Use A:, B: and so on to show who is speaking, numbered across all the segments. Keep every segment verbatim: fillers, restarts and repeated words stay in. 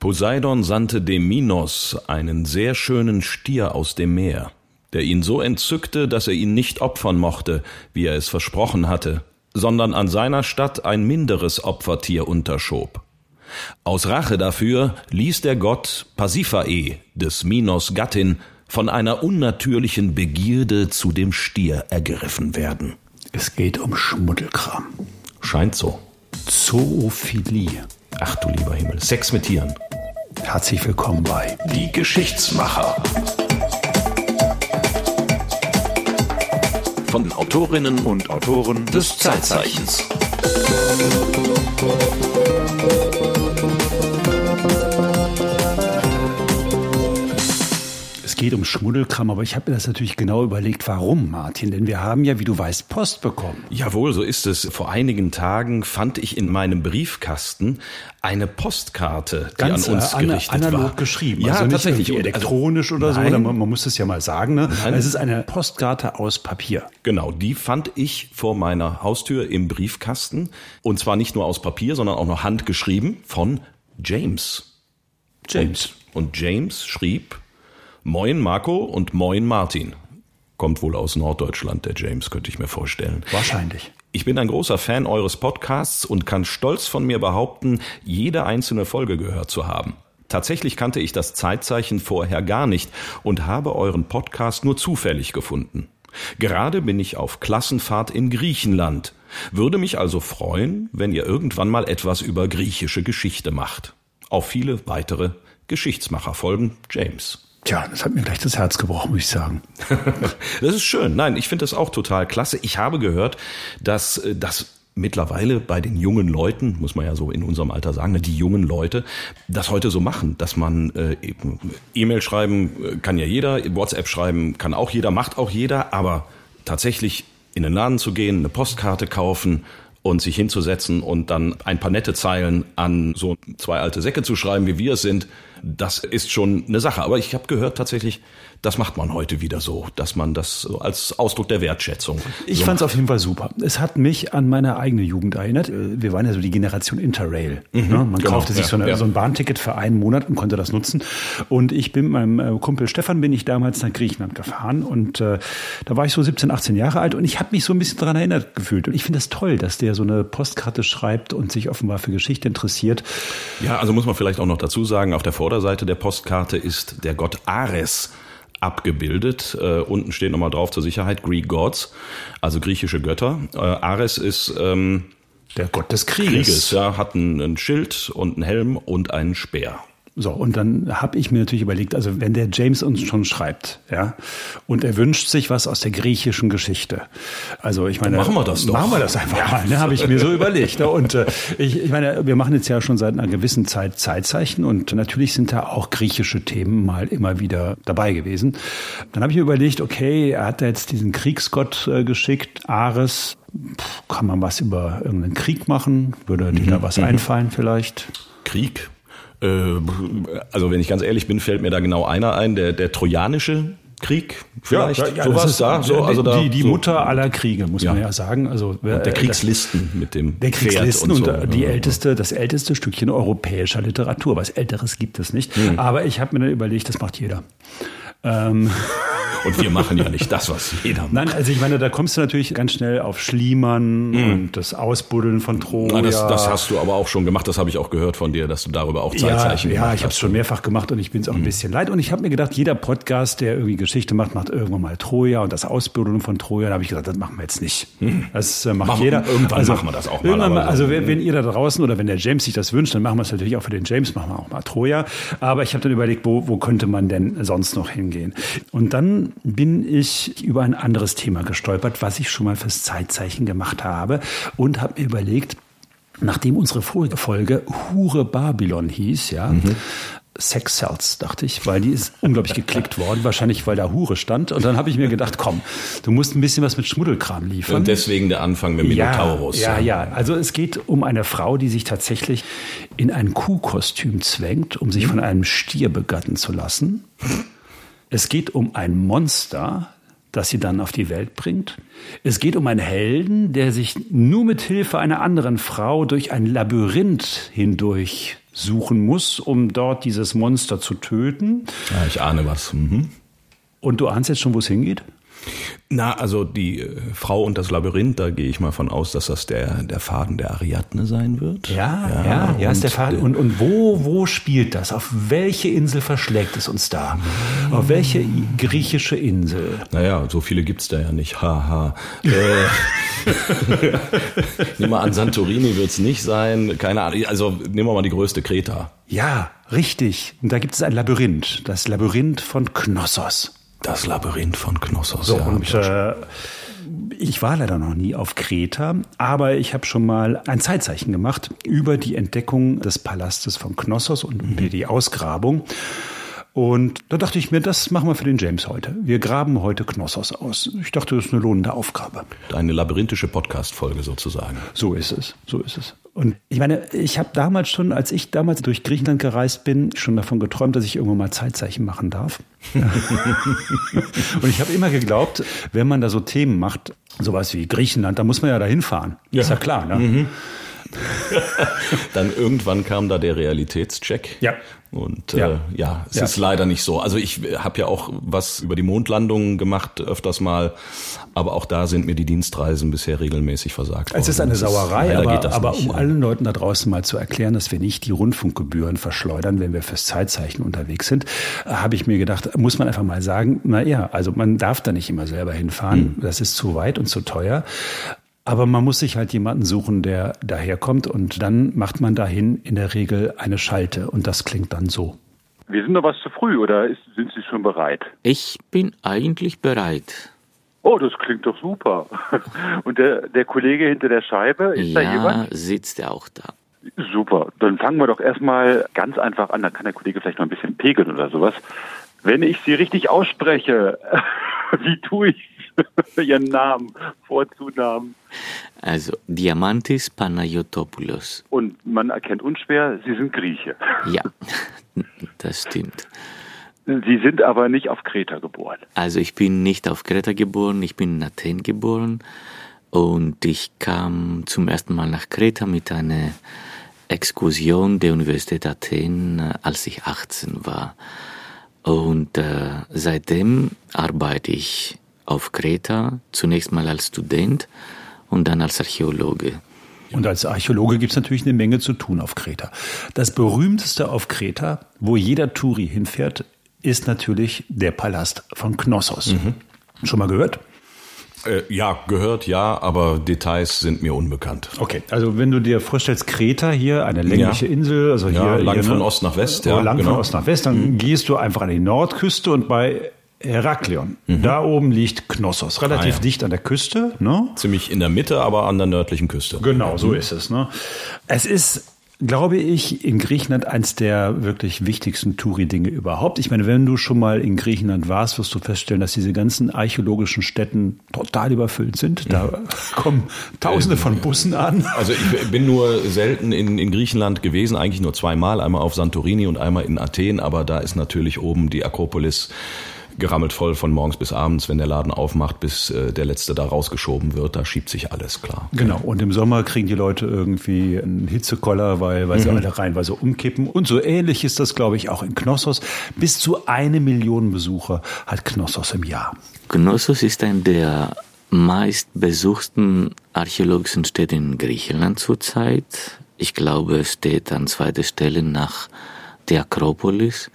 A: Poseidon sandte dem Minos einen sehr schönen Stier aus dem Meer, der ihn so entzückte, dass er ihn nicht opfern mochte, wie er es versprochen hatte, sondern an seiner Statt ein minderes Opfertier unterschob. Aus Rache dafür ließ der Gott Pasiphae, des Minos Gattin, von einer unnatürlichen Begierde zu dem Stier ergriffen werden.
B: Es geht um Schmuddelkram.
A: Scheint so.
B: Zoophilie.
A: Ach du lieber Himmel, Sex mit Tieren.
B: Herzlich willkommen bei
A: Die Geschichtsmacher. Von den Autorinnen und Autoren des Zeitzeichens.
B: Es geht um Schmuddelkram, aber ich habe mir das natürlich genau überlegt, warum, Martin? Denn wir haben ja, wie du weißt, Post bekommen.
A: Jawohl, so ist es. Vor einigen Tagen fand ich in meinem Briefkasten eine Postkarte, die
B: Ganz,
A: an uns
B: äh,
A: gerichtet
B: analog
A: war.
B: geschrieben.
A: Ja,
B: also nicht
A: tatsächlich.
B: irgendwie elektronisch
A: also,
B: oder so.
A: nein,
B: Oder man, man muss es ja mal sagen. Ne?
A: Nein.
B: Es ist eine Postkarte aus Papier.
A: Genau, die fand ich vor meiner Haustür im Briefkasten. Und zwar nicht nur aus Papier, sondern auch noch handgeschrieben von James.
B: James.
A: Und, und James schrieb: Moin Marco und moin Martin. Kommt wohl aus Norddeutschland, der James, könnte ich mir vorstellen.
B: Wahrscheinlich.
A: Ich bin ein großer Fan eures Podcasts und kann stolz von mir behaupten, jede einzelne Folge gehört zu haben. Tatsächlich kannte ich das Zeitzeichen vorher gar nicht und habe euren Podcast nur zufällig gefunden. Gerade bin ich auf Klassenfahrt in Griechenland. Würde mich also freuen, wenn ihr irgendwann mal etwas über griechische Geschichte macht. Auf viele weitere Geschichtsmacherfolgen, James.
B: Tja, das hat mir gleich das Herz gebrochen, muss ich sagen.
A: Das ist schön. Nein, ich finde das auch total klasse. Ich habe gehört, dass das mittlerweile bei den jungen Leuten, muss man ja so in unserem Alter sagen, die jungen Leute das heute so machen, dass man äh, E-Mail schreiben kann ja jeder, WhatsApp schreiben kann auch jeder, macht auch jeder, aber tatsächlich in den Laden zu gehen, eine Postkarte kaufen und sich hinzusetzen und dann ein paar nette Zeilen an so zwei alte Säcke zu schreiben, wie wir es sind, das ist schon eine Sache. Aber ich habe gehört tatsächlich, das macht man heute wieder so, dass man das so als Ausdruck der Wertschätzung.
B: Ich
A: so
B: fand es auf jeden Fall super. Es hat mich an meine eigene Jugend erinnert. Wir waren ja so die Generation Interrail. Mhm, ne? Man
A: genau,
B: kaufte sich
A: ja,
B: so, eine,
A: ja.
B: so ein Bahnticket für einen Monat und konnte das nutzen. Und ich bin mit meinem Kumpel Stefan bin ich damals nach Griechenland gefahren. Und äh, da war ich so siebzehn, achtzehn Jahre alt und ich habe mich so ein bisschen daran erinnert gefühlt. Und ich finde das toll, dass der so eine Postkarte schreibt und sich offenbar für Geschichte interessiert.
A: Ja, also muss man vielleicht auch noch dazu sagen, auf der Vorderseite der Postkarte ist der Gott Ares abgebildet. Äh, unten steht nochmal drauf zur Sicherheit Greek Gods, also griechische Götter. Äh, Ares ist ähm,
B: der Gott des Krieges.
A: Krieges, ja, hat ein, ein Schild und einen Helm und einen Speer.
B: So, und dann habe ich mir natürlich überlegt, also wenn der James uns schon schreibt, ja, und er wünscht sich was aus der griechischen Geschichte. Also ich meine,
A: machen wir das doch.
B: Machen wir das einfach mal, ne, habe ich mir so überlegt. Und äh, ich, ich meine, wir machen jetzt ja schon seit einer gewissen Zeit Zeitzeichen und natürlich sind da auch griechische Themen mal immer wieder dabei gewesen. Dann habe ich mir überlegt, okay, er hat da jetzt diesen Kriegsgott äh, geschickt, Ares. Pff, kann man was über irgendeinen Krieg machen? Würde dir da was einfallen vielleicht?
A: Krieg? Also wenn ich ganz ehrlich bin, fällt mir da genau einer ein, der, der trojanische Krieg vielleicht,
B: ja, ja,
A: sowas
B: das ist
A: da, so, also
B: die,
A: da,
B: die, die
A: so.
B: Mutter aller Kriege, muss
A: Ja.
B: man ja sagen. Also
A: Und der Kriegslisten mit dem
B: der Kriegslisten
A: Pferd
B: und,
A: und so.
B: die älteste, das älteste Stückchen europäischer Literatur. Was Älteres gibt es nicht. Hm. Aber ich habe mir dann überlegt, das macht jeder. Ähm.
A: Und wir machen ja nicht das, was jeder macht.
B: Nein, also ich meine, da kommst du natürlich ganz schnell auf Schliemann mm. und das Ausbuddeln von Troja.
A: Na, das, das hast du aber auch schon gemacht, das habe ich auch gehört von dir, dass du darüber auch Zeitzeichen
B: ja,
A: gemacht hast.
B: Ja, ich habe es schon mehrfach gemacht und ich bin es auch mm. ein bisschen leid. Und ich habe mir gedacht, jeder Podcast, der irgendwie Geschichte macht, macht irgendwann mal Troja und das Ausbuddeln von Troja. Da habe ich gesagt, das machen wir jetzt nicht. Mm. Das äh, macht
A: machen,
B: jeder.
A: Irgendwann
B: also,
A: machen wir das auch mal.
B: Irgendwann mal
A: so.
B: Also wenn, wenn ihr da draußen oder wenn der James sich das wünscht, dann machen wir es natürlich auch für den James, machen wir auch mal Troja. Aber ich habe dann überlegt, wo, wo könnte man denn sonst noch hingehen? Und dann bin ich über ein anderes Thema gestolpert, was ich schon mal fürs Zeitzeichen gemacht habe und habe mir überlegt, nachdem unsere vorige Folge Hure Babylon hieß, ja, mhm. Sex Cells, dachte ich, weil die ist unglaublich geklickt worden, wahrscheinlich, weil da Hure stand. Und dann habe ich mir gedacht, komm, du musst ein bisschen was mit Schmuddelkram liefern.
A: Und deswegen der Anfang mit Minotaurus.
B: Ja, ja, ja. Also es geht um eine Frau, die sich tatsächlich in ein Kuhkostüm zwängt, um sich von einem Stier begatten zu lassen. Es geht um ein Monster, das sie dann auf die Welt bringt. Es geht um einen Helden, der sich nur mit Hilfe einer anderen Frau durch ein Labyrinth hindurch suchen muss, um dort dieses Monster zu töten.
A: Ja, ich ahne was. Mhm.
B: Und du ahnst jetzt schon, wo es hingeht?
A: Na, also die äh, Frau und das Labyrinth, da gehe ich mal von aus, dass das der, der Faden der Ariadne sein wird.
B: Ja, ja, ja, ja ist der Faden. Und, und wo, wo spielt das? Auf welche Insel verschlägt es uns da? Auf welche griechische Insel?
A: Naja, so viele gibt's da ja nicht. Haha. Äh, nehmen wir an, Santorini wird's nicht sein. Keine Ahnung. Also nehmen wir mal die größte, Kreta.
B: Ja, richtig. Und da gibt es ein Labyrinth. Das Labyrinth von Knossos.
A: Das Labyrinth von Knossos.
B: So,
A: ja,
B: und äh, ich war leider noch nie auf Kreta, aber ich habe schon mal ein Zeitzeichen gemacht über die Entdeckung des Palastes von Knossos und über mhm. die Ausgrabung. Und da dachte ich mir, das machen wir für den James heute. Wir graben heute Knossos aus. Ich dachte, das ist eine lohnende Aufgabe.
A: Eine labyrinthische Podcast-Folge sozusagen.
B: So ist es, so ist es. Und ich meine, ich habe damals schon, als ich damals durch Griechenland gereist bin, schon davon geträumt, dass ich irgendwann mal Zeitzeichen machen darf. Und ich habe immer geglaubt, wenn man da so Themen macht, sowas wie Griechenland, da muss man ja dahin fahren. Ja. Ist ja klar, ne? Mhm.
A: Dann irgendwann kam da der Realitätscheck.
B: Ja.
A: Und äh,
B: ja.
A: ja, es
B: ja.
A: ist leider nicht so. Also ich habe ja auch was über die Mondlandungen gemacht, öfters mal. Aber auch da sind mir die Dienstreisen bisher regelmäßig versagt worden.
B: Es ist eine Sauerei, ist, aber, aber
A: nicht,
B: um ja. allen Leuten da draußen mal zu erklären, dass wir nicht die Rundfunkgebühren verschleudern, wenn wir fürs Zeitzeichen unterwegs sind, habe ich mir gedacht, muss man einfach mal sagen, na ja, also man darf da nicht immer selber hinfahren. Mhm. Das ist zu weit und zu teuer. Aber man muss sich halt jemanden suchen, der daherkommt, und dann macht man dahin in der Regel eine Schalte, und das klingt dann so.
C: Wir sind noch was zu früh, oder ist, sind Sie schon bereit?
D: Ich bin eigentlich bereit.
C: Oh, das klingt doch super. Und der, der Kollege hinter der Scheibe, ist
D: ja,
C: da jemand?
D: Ja, sitzt er auch da.
C: Super, dann fangen wir doch erstmal ganz einfach an, dann kann der Kollege vielleicht noch ein bisschen pegeln oder sowas. Wenn ich Sie richtig ausspreche, wie tue ich Ihren Namen, Vorzunamen?
D: Also, Diamantis Panayotopoulos.
C: Und man erkennt unschwer, Sie sind Grieche.
D: Ja, das stimmt.
C: Sie sind aber nicht auf Kreta geboren.
D: Also, ich bin nicht auf Kreta geboren, ich bin in Athen geboren. Und ich kam zum ersten Mal nach Kreta mit einer Exkursion der Universität Athen, als ich achtzehn war. Und äh, seitdem arbeite ich auf Kreta, zunächst mal als Student und dann als Archäologe.
B: Und als Archäologe gibt es natürlich eine Menge zu tun auf Kreta. Das berühmteste auf Kreta, wo jeder Touri hinfährt, ist natürlich der Palast von Knossos. Mhm. Schon mal gehört?
A: Äh, ja, gehört, ja, aber Details sind mir unbekannt.
B: Okay, also wenn du dir vorstellst, Kreta hier, eine längliche
A: ja.
B: Insel, also hier...
A: Ja, lang
B: hier,
A: von
B: ne?
A: Ost nach West. Ja,
B: lang
A: genau.
B: von Ost nach West, dann mhm. gehst du einfach an die Nordküste, und bei Heraklion, mhm. da oben liegt Knossos, relativ ah, ja. dicht an der Küste. Ne?
A: Ziemlich in der Mitte, aber an der nördlichen Küste.
B: Genau, so mhm. ist es. Ne? Es ist, glaube ich, in Griechenland eins der wirklich wichtigsten Touri-Dinge überhaupt. Ich meine, wenn du schon mal in Griechenland warst, wirst du feststellen, dass diese ganzen archäologischen Stätten total überfüllt sind. Da mhm. kommen Tausende von Bussen an.
A: Also ich bin nur selten in, in Griechenland gewesen, eigentlich nur zweimal, einmal auf Santorini und einmal in Athen, aber da ist natürlich oben die Akropolis gerammelt voll von morgens bis abends, wenn der Laden aufmacht, bis äh, der Letzte da rausgeschoben wird. Da schiebt sich alles, klar.
B: Genau. Und im Sommer kriegen die Leute irgendwie einen Hitzekoller, weil, weil sie mhm. alle reinweise umkippen. Und so ähnlich ist das, glaube ich, auch in Knossos. Bis zu eine Million Besucher hat Knossos im Jahr.
D: Knossos ist eine der meistbesuchten archäologischen Städte in Griechenland zurzeit. Ich glaube, es steht an zweiter Stelle nach der Akropolis.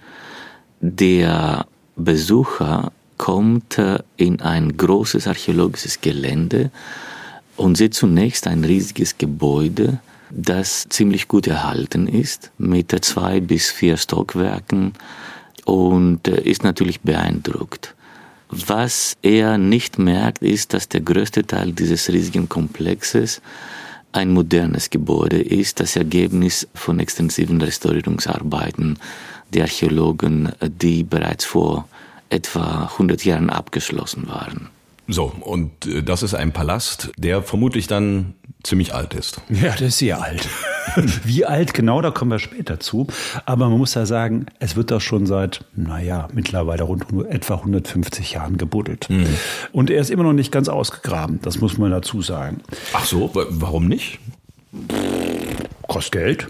D: Der Besucher kommt in ein großes archäologisches Gelände und sieht zunächst ein riesiges Gebäude, das ziemlich gut erhalten ist, mit zwei bis vier Stockwerken, und ist natürlich beeindruckt. Was er nicht merkt, ist, dass der größte Teil dieses riesigen Komplexes ein modernes Gebäude ist, das Ergebnis von extensiven Restaurierungsarbeiten der Archäologen, die bereits vor etwa hundert Jahren abgeschlossen waren.
A: So, und das ist ein Palast, der vermutlich dann ziemlich alt ist.
B: Ja, der ist sehr alt. Wie alt genau, da kommen wir später zu. Aber man muss ja sagen, es wird da schon seit, naja, mittlerweile rund etwa hundertfünfzig Jahren gebuddelt. Mhm. Und er ist immer noch nicht ganz ausgegraben, das muss man dazu sagen.
A: Ach so, warum nicht?
B: kostet Geld.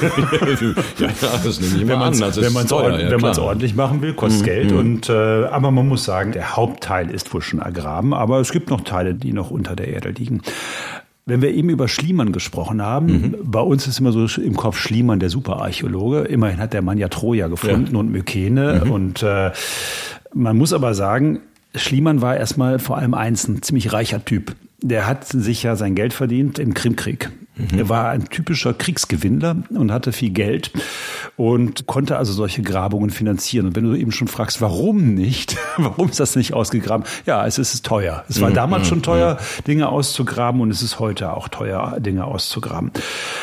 A: ja, das nehme ich
B: wenn
A: mal an.
B: Das wenn man es ordentlich, ja, ordentlich machen will, kostet mhm. Geld. Und, äh, aber man muss sagen, der Hauptteil ist wohl schon ergraben. Aber es gibt noch Teile, die noch unter der Erde liegen. Wenn wir eben über Schliemann gesprochen haben, mhm. bei uns ist immer so im Kopf Schliemann der Superarchäologe. Immerhin hat der Mann ja Troja gefunden ja. und Mykene. Mhm. Und äh, man muss aber sagen, Schliemann war erstmal vor allem eins, ein ziemlich reicher Typ. Der hat sich ja sein Geld verdient im Krimkrieg. Mhm. Er war ein typischer Kriegsgewinnler und hatte viel Geld und konnte also solche Grabungen finanzieren. Und wenn du eben schon fragst, warum nicht? Warum ist das nicht ausgegraben? Ja, es ist teuer. Es war mhm. damals schon teuer, Dinge auszugraben, und es ist heute auch teuer, Dinge auszugraben.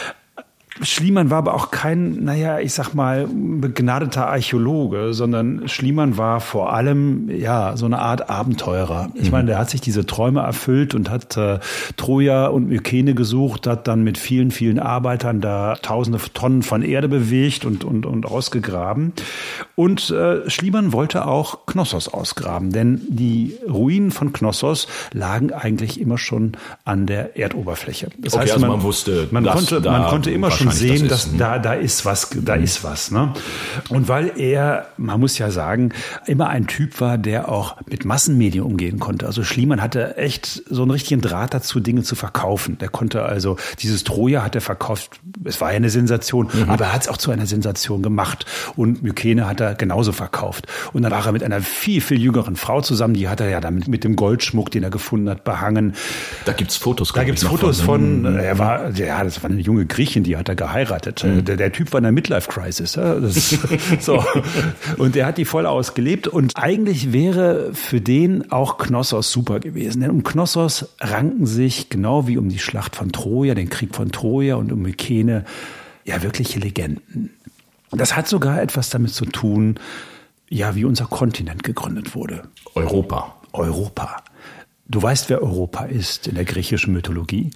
B: Schliemann war aber auch kein, naja, ich sag mal, begnadeter Archäologe, sondern Schliemann war vor allem, ja, so eine Art Abenteurer. Ich meine, der hat sich diese Träume erfüllt und hat äh, Troja und Mykene gesucht, hat dann mit vielen, vielen Arbeitern da tausende Tonnen von Erde bewegt und, und, und ausgegraben. Und äh, Schliemann wollte auch Knossos ausgraben, denn die Ruinen von Knossos lagen eigentlich immer schon an der Erdoberfläche. Das
A: okay,
B: heißt,
A: also
B: man,
A: man wusste,
B: man konnte, man konnte immer schon sehen,
A: das
B: dass da, da ist was, da mhm. ist was, ne? Und weil er, man muss ja sagen, immer ein Typ war, der auch mit Massenmedien umgehen konnte. Also Schliemann hatte echt so einen richtigen Draht dazu, Dinge zu verkaufen. Der konnte also, dieses Troja hat er verkauft, es war ja eine Sensation, mhm. aber er hat es auch zu einer Sensation gemacht. Und Mykene hat er genauso verkauft. Und dann war er mit einer viel, viel jüngeren Frau zusammen, die hat er ja damit mit dem Goldschmuck, den er gefunden hat, behangen.
A: Da gibt's Fotos.
B: Da gibt's Fotos von, von, er war, ja, das war eine junge Griechin, die hat er geheiratet. Mhm. Der, der Typ war in einer Midlife-Crisis. Ja? Das, so. Und der hat die voll ausgelebt. Und eigentlich wäre für den auch Knossos super gewesen. Denn um Knossos ranken sich, genau wie um die Schlacht von Troja, den Krieg von Troja und um Mykene, ja wirkliche Legenden. Und das hat sogar etwas damit zu tun, ja, wie unser Kontinent gegründet wurde.
A: Europa.
B: Europa. Du weißt, wer Europa ist in der griechischen Mythologie?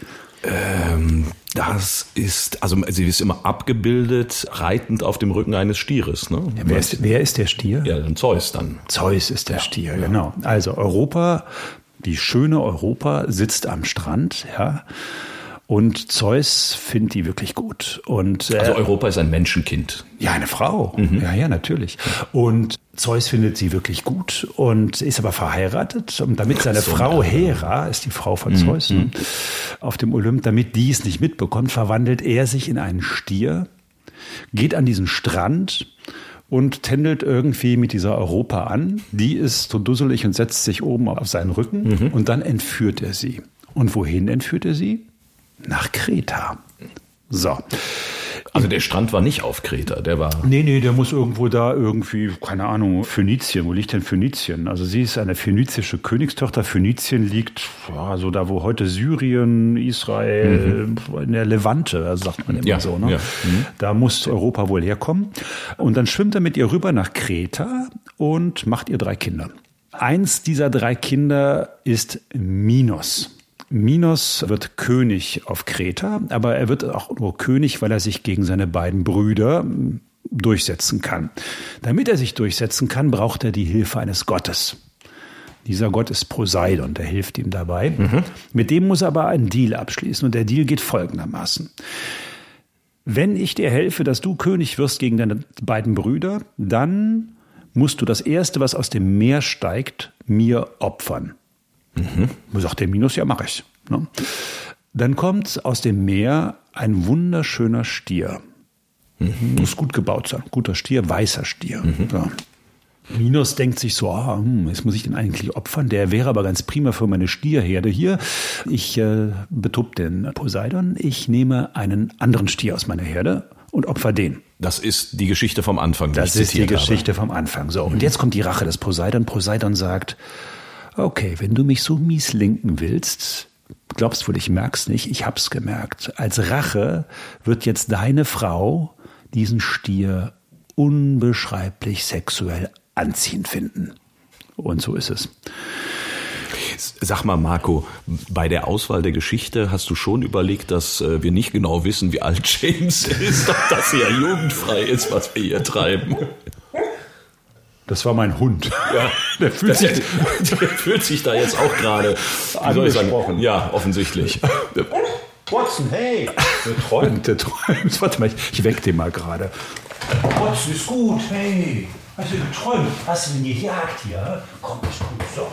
A: Ähm, das ist, also sie ist immer abgebildet, reitend auf dem Rücken eines Stieres. Ne?
B: Ja, wer, ist, wer ist der Stier?
A: Ja, dann Zeus dann.
B: Zeus ist der ja, Stier, ja. Genau. Also Europa, die schöne Europa sitzt am Strand, ja. Und Zeus findet die wirklich gut. Und, äh,
A: also Europa ist ein Menschenkind.
B: Ja, eine Frau. Mhm. Ja, ja, natürlich. Und Zeus findet sie wirklich gut und ist aber verheiratet. Und damit seine so Frau Hera, ist die Frau von mhm. Zeus, ne, auf dem Olymp, damit die es nicht mitbekommt, verwandelt er sich in einen Stier, geht an diesen Strand und tändelt irgendwie mit dieser Europa an. Die ist so dusselig und setzt sich oben auf seinen Rücken. Mhm. Und dann entführt er sie. Und wohin entführt er sie? Nach Kreta. So.
A: Also der Strand war nicht auf Kreta, der war...
B: Nee, nee, der muss irgendwo da irgendwie, keine Ahnung, Phönizien. Wo liegt denn Phönizien? Also sie ist eine phönizische Königstochter. Phönizien liegt ja, so da, wo heute Syrien, Israel, mhm. in der Levante, also sagt man immer ja, so. Ne? Ja. Mhm. Da muss Europa wohl herkommen. Und dann schwimmt er mit ihr rüber nach Kreta und macht ihr drei Kinder. Eins dieser drei Kinder ist Minos. Minos wird König auf Kreta, aber er wird auch nur König, weil er sich gegen seine beiden Brüder durchsetzen kann. Damit er sich durchsetzen kann, braucht er die Hilfe eines Gottes. Dieser Gott ist Poseidon, der hilft ihm dabei. Mhm. Mit dem muss er aber einen Deal abschließen und der Deal geht folgendermaßen. Wenn ich dir helfe, dass du König wirst gegen deine beiden Brüder, dann musst du das Erste, was aus dem Meer steigt, mir opfern. Mhm. Sagt der Minos, ja, mach ich. Ne? Dann kommt aus dem Meer ein wunderschöner Stier. Mhm. Muss gut gebaut sein. Guter Stier, weißer Stier. Mhm. Ja. Minos denkt sich so, ah, hm, jetzt muss ich den eigentlich opfern. Der wäre aber ganz prima für meine Stierherde hier. Ich äh, betupp den Poseidon. Ich nehme einen anderen Stier aus meiner Herde und opfer den.
A: Das ist die Geschichte vom Anfang.
B: Das ist die Geschichte vom Anfang. So, und jetzt kommt die Rache des Poseidon. Poseidon sagt, okay, wenn du mich so mies lenken willst, glaubst wohl, ich merk's nicht, ich hab's gemerkt. Als Rache wird jetzt deine Frau diesen Stier unbeschreiblich sexuell anziehend finden. Und so ist es.
A: Sag mal, Marco, bei der Auswahl der Geschichte hast du schon überlegt, dass äh, wir nicht genau wissen, wie alt James ist, ob das ja jugendfrei ist, was wir hier treiben.
B: Das war mein Hund.
A: Ja, der fühlt, sich, der fühlt sich da jetzt auch gerade angesprochen. Ja, offensichtlich.
B: Watson, hey! Der träumt, der träumt. Warte mal, ich, ich weck den mal gerade. Watson ist gut, hey! Hast du geträumt? Hast du ihn gejagt hier? Komm, ist gut, so.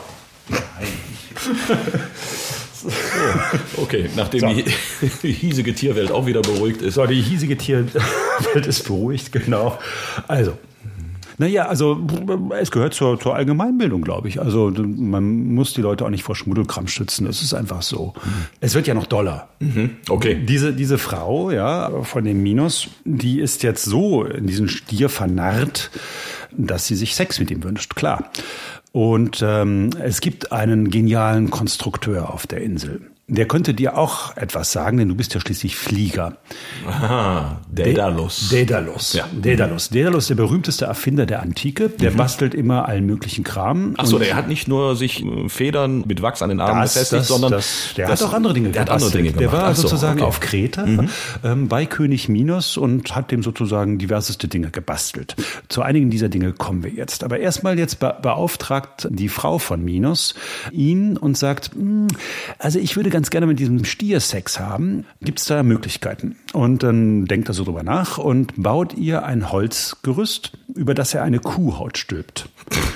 B: Nein.
A: So, okay, nachdem
B: So.
A: die, die hiesige Tierwelt auch wieder beruhigt ist.
B: So, die hiesige Tierwelt ist beruhigt, genau. Also, naja, also es gehört zur, zur Allgemeinbildung, glaube ich. Also man muss die Leute auch nicht vor Schmuddelkram schützen, das ist einfach so. Mhm. Es wird ja noch doller.
A: Mhm. Okay.
B: Diese, diese Frau, ja, von dem Minos, die ist jetzt so in diesen Stier vernarrt, dass sie sich Sex mit ihm wünscht, klar. Und ähm, es gibt einen genialen Konstrukteur auf der Insel. Der könnte dir auch etwas sagen, denn du bist ja schließlich Flieger.
A: Aha, Daedalus.
B: Daedalus. Ja. Daedalus. Daedalus, der berühmteste Erfinder der Antike. Der mhm. bastelt immer allen möglichen Kram.
A: Ach so, der hat nicht nur sich Federn mit Wachs an den Armen
B: das,
A: befestigt,
B: das,
A: sondern
B: das, der
A: das,
B: hat auch andere Dinge
A: der
B: gebastelt.
A: Hat andere Dinge gemacht.
B: Der war
A: so,
B: sozusagen
A: okay.
B: auf Kreta mhm. ähm, bei König Minos und hat dem sozusagen diverseste Dinge gebastelt. Zu einigen dieser Dinge kommen wir jetzt. Aber erstmal jetzt be- beauftragt die Frau von Minos ihn und sagt, also ich würde ganz gerne mit diesem Stier Sex haben, gibt es da Möglichkeiten? Und dann denkt er so drüber nach und baut ihr ein Holzgerüst, über das er eine Kuhhaut stülpt.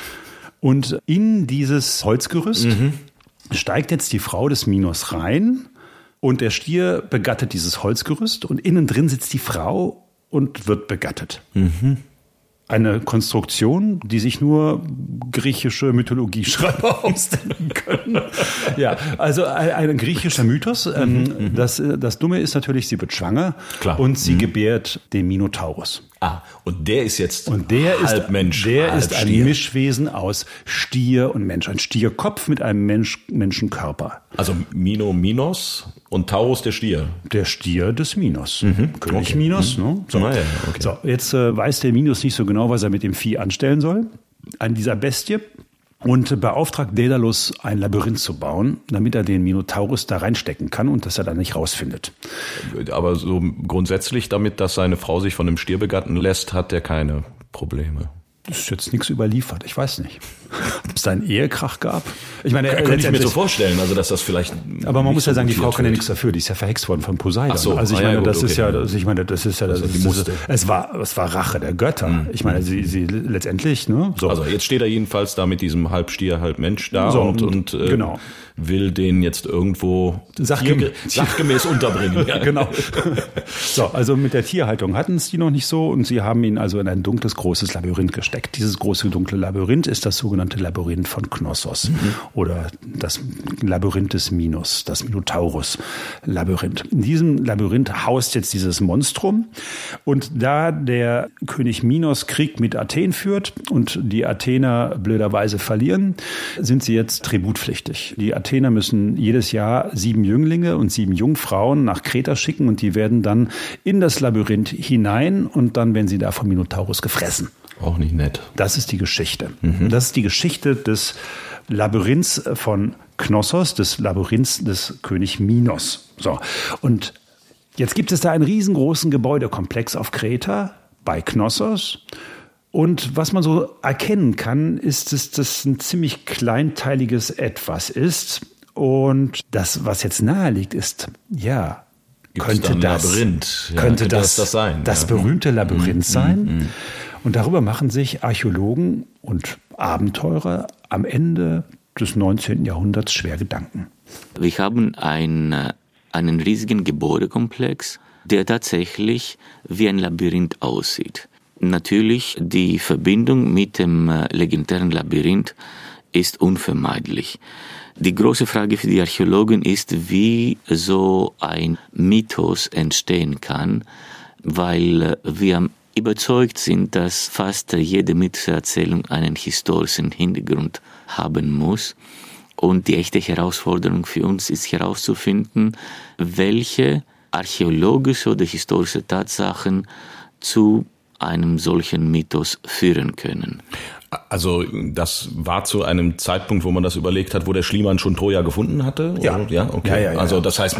B: Und in dieses Holzgerüst mhm. steigt jetzt die Frau des Minos rein und der Stier begattet dieses Holzgerüst und innen drin sitzt die Frau und wird begattet. Mhm. Eine Konstruktion, die sich nur griechische Mythologieschreiber ausdenken können. Ja, also ein, ein griechischer Mythos. Ähm, mhm. das, das Dumme ist natürlich, sie wird schwanger. Klar. Und sie mhm. gebärt den Minotaurus.
A: Ah, und der ist jetzt
B: und der
A: halb
B: ist,
A: Mensch,
B: Der
A: halb
B: ist ein
A: Stier.
B: Mischwesen aus Stier und Mensch. Ein Stierkopf mit einem Mensch, Menschenkörper.
A: Also Mino Minos und Taurus der Stier.
B: Der Stier des Minos. Mhm. König
A: okay.
B: Minos.
A: Mhm.
B: Ne? So.
A: Na ja, okay.
B: so, jetzt äh, weiß der Minos nicht so genau, was er mit dem Vieh anstellen soll. An dieser Bestie. Und beauftragt Daedalus, ein Labyrinth zu bauen, damit er den Minotaurus da reinstecken kann und dass er da nicht rausfindet.
A: Aber so grundsätzlich damit, dass seine Frau sich von einem Stier begatten lässt, hat er keine Probleme.
B: Das ist jetzt nichts überliefert, ich weiß nicht. Ob es da einen Ehekrach gab? Ich meine,
A: Kann ich mir so vorstellen, also dass das vielleicht.
B: Aber man muss
A: so
B: ja sagen, die Frau kann ja
A: wird.
B: nichts dafür. Die ist ja verhext worden von Poseidon.
A: Ach so,
B: also ich
A: ah, ja,
B: meine,
A: gut,
B: das
A: okay.
B: ist ja, das, ich meine, das ist ja, das,
A: also
B: ist,
A: die musste.
B: es war, es war Rache der Götter. Mhm. Ich meine, sie, sie letztendlich, ne? So.
A: Also jetzt steht er jedenfalls da mit diesem halb Stier, halb Mensch da
B: So,
A: und, und äh,
B: genau.
A: will den jetzt irgendwo
B: Sachgem-
A: sachgemäß unterbringen.
B: Ja, genau. So, also mit der Tierhaltung hatten es die noch nicht so und sie haben ihn also in ein dunkles, großes Labyrinth gesteckt. Dieses große, dunkle Labyrinth ist das sogenannte Labyrinth von Knossos mhm. oder das Labyrinth des Minos, das Minotaurus-Labyrinth. In diesem Labyrinth haust jetzt dieses Monstrum und da der König Minos Krieg mit Athen führt und die Athener blöderweise verlieren, sind sie jetzt tributpflichtig. Die Athener müssen jedes Jahr sieben Jünglinge und sieben Jungfrauen nach Kreta schicken und die werden dann in das Labyrinth hinein und dann werden sie da vom Minotaurus gefressen.
A: Auch nicht nett.
B: Das ist die Geschichte. Mhm. Das ist die Geschichte des Labyrinths von Knossos, des Labyrinths des König Minos. So. Und jetzt gibt es da einen riesengroßen Gebäudekomplex auf Kreta bei Knossos. Und was man so erkennen kann, ist, dass das ein ziemlich kleinteiliges Etwas ist. Und das, was jetzt nahe liegt, ist, ja,
A: Gibt's
B: könnte
A: da ein
B: das,
A: Labyrinth? Ja,
B: könnte
A: könnte
B: das,
A: das sein?
B: Das
A: Ja.
B: berühmte Labyrinth
A: Mhm.
B: sein?
A: Mhm.
B: Und darüber machen sich Archäologen und Abenteurer am Ende des neunzehnten Jahrhunderts schwer Gedanken.
D: Wir haben ein, einen riesigen Gebäudekomplex, der tatsächlich wie ein Labyrinth aussieht. Natürlich, die Verbindung mit dem legendären Labyrinth ist unvermeidlich. Die große Frage für die Archäologen ist, wie so ein Mythos entstehen kann, weil wir überzeugt sind, dass fast jede Mythoserzählung einen historischen Hintergrund haben muss. Und die echte Herausforderung für uns ist herauszufinden, welche archäologische oder historische Tatsachen zu einem solchen Mythos führen können.
A: Also das war zu einem Zeitpunkt, wo man das überlegt hat, wo der Schliemann schon Troja gefunden hatte?
B: Ja.
A: Oder? Ja, okay.
B: Ja, ja, ja,
A: also
B: ja.
A: das heißt,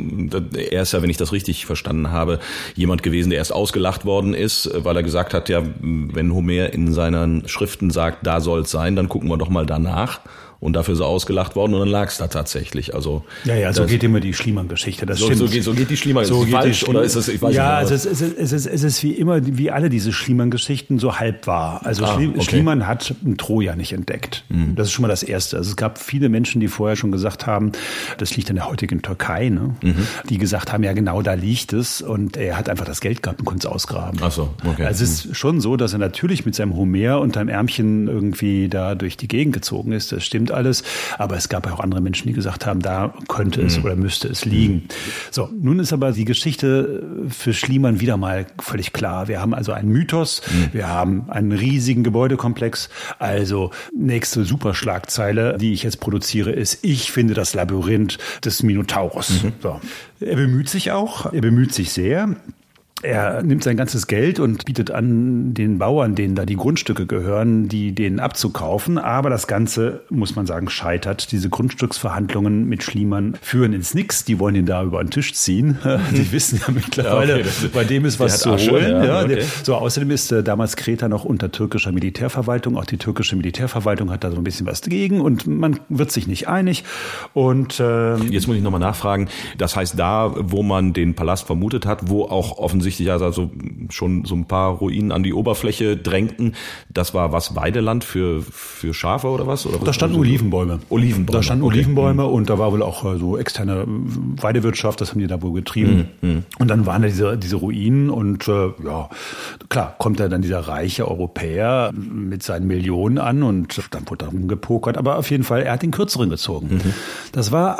A: er ist ja, wenn ich das richtig verstanden habe, jemand gewesen, der erst ausgelacht worden ist, weil er gesagt hat, ja, wenn Homer in seinen Schriften sagt, da soll es sein, dann gucken wir doch mal danach. Und dafür ist er ausgelacht worden und dann lag es da tatsächlich. Also
B: ja, ja, so
A: das,
B: geht immer die Schliemann-Geschichte. Das
A: so,
B: stimmt.
A: So geht, so geht die Schliemann.
B: So
A: ist
B: geht
A: falsch
B: die
A: oder ist das? Ich weiß
B: ja,
A: nicht.
B: Also es, ist, es, ist, es ist wie immer, wie alle diese Schliemann-Geschichten so halb wahr. Also
A: ah,
B: Schlie
A: okay.
B: Schliemann hat Troja nicht entdeckt. Mhm. Das ist schon mal das Erste. Also es gab viele Menschen, die vorher schon gesagt haben, das liegt in der heutigen Türkei, ne? Mhm. Die gesagt haben, ja genau, da liegt es. Und er hat einfach das Geld gehabt und konnte es ausgraben.
A: Ach so, okay.
B: Also es ist schon so, dass er natürlich mit seinem Homer unterm Ärmchen irgendwie da durch die Gegend gezogen ist. Das stimmt alles. Aber es gab auch andere Menschen, die gesagt haben, da könnte es mhm. oder müsste es liegen. So, nun ist aber die Geschichte für Schliemann wieder mal völlig klar. Wir haben also einen Mythos, mhm. wir haben einen riesigen Gebäudekomplex. Also nächste Superschlagzeile, die ich jetzt produziere, ist, ich finde das Labyrinth des Minotaurus. Mhm. So. Er bemüht sich auch, er bemüht sich sehr. Er nimmt sein ganzes Geld und bietet an, den Bauern, denen da die Grundstücke gehören, die denen abzukaufen. Aber das Ganze, muss man sagen, scheitert. Diese Grundstücksverhandlungen mit Schliemann führen ins Nix. Die wollen ihn da über den Tisch ziehen. Die wissen ja mittlerweile, ja, okay, bei dem ist was zu Asche, holen. Ja, ja, okay. So, außerdem ist äh, damals Kreta noch unter türkischer Militärverwaltung. Auch die türkische Militärverwaltung hat da so ein bisschen was dagegen und man wird sich nicht einig. Und äh,
A: jetzt muss ich nochmal nachfragen. Das heißt, da, wo man den Palast vermutet hat, wo auch offensichtlich also schon so ein paar Ruinen an die Oberfläche drängten. Das war was, Weideland für, für Schafe oder was? Oder
B: da standen Olivenbäume.
A: Olivenbäume.
B: Da standen
A: okay.
B: Olivenbäume mhm. und da war wohl auch so externe Weidewirtschaft, das haben die da wohl getrieben. Mhm. Und dann waren da diese, diese Ruinen und äh, ja, klar, kommt da dann dieser reiche Europäer mit seinen Millionen an und dann wurde da rumgepokert. Aber auf jeden Fall, er hat den Kürzeren gezogen. Mhm. Das war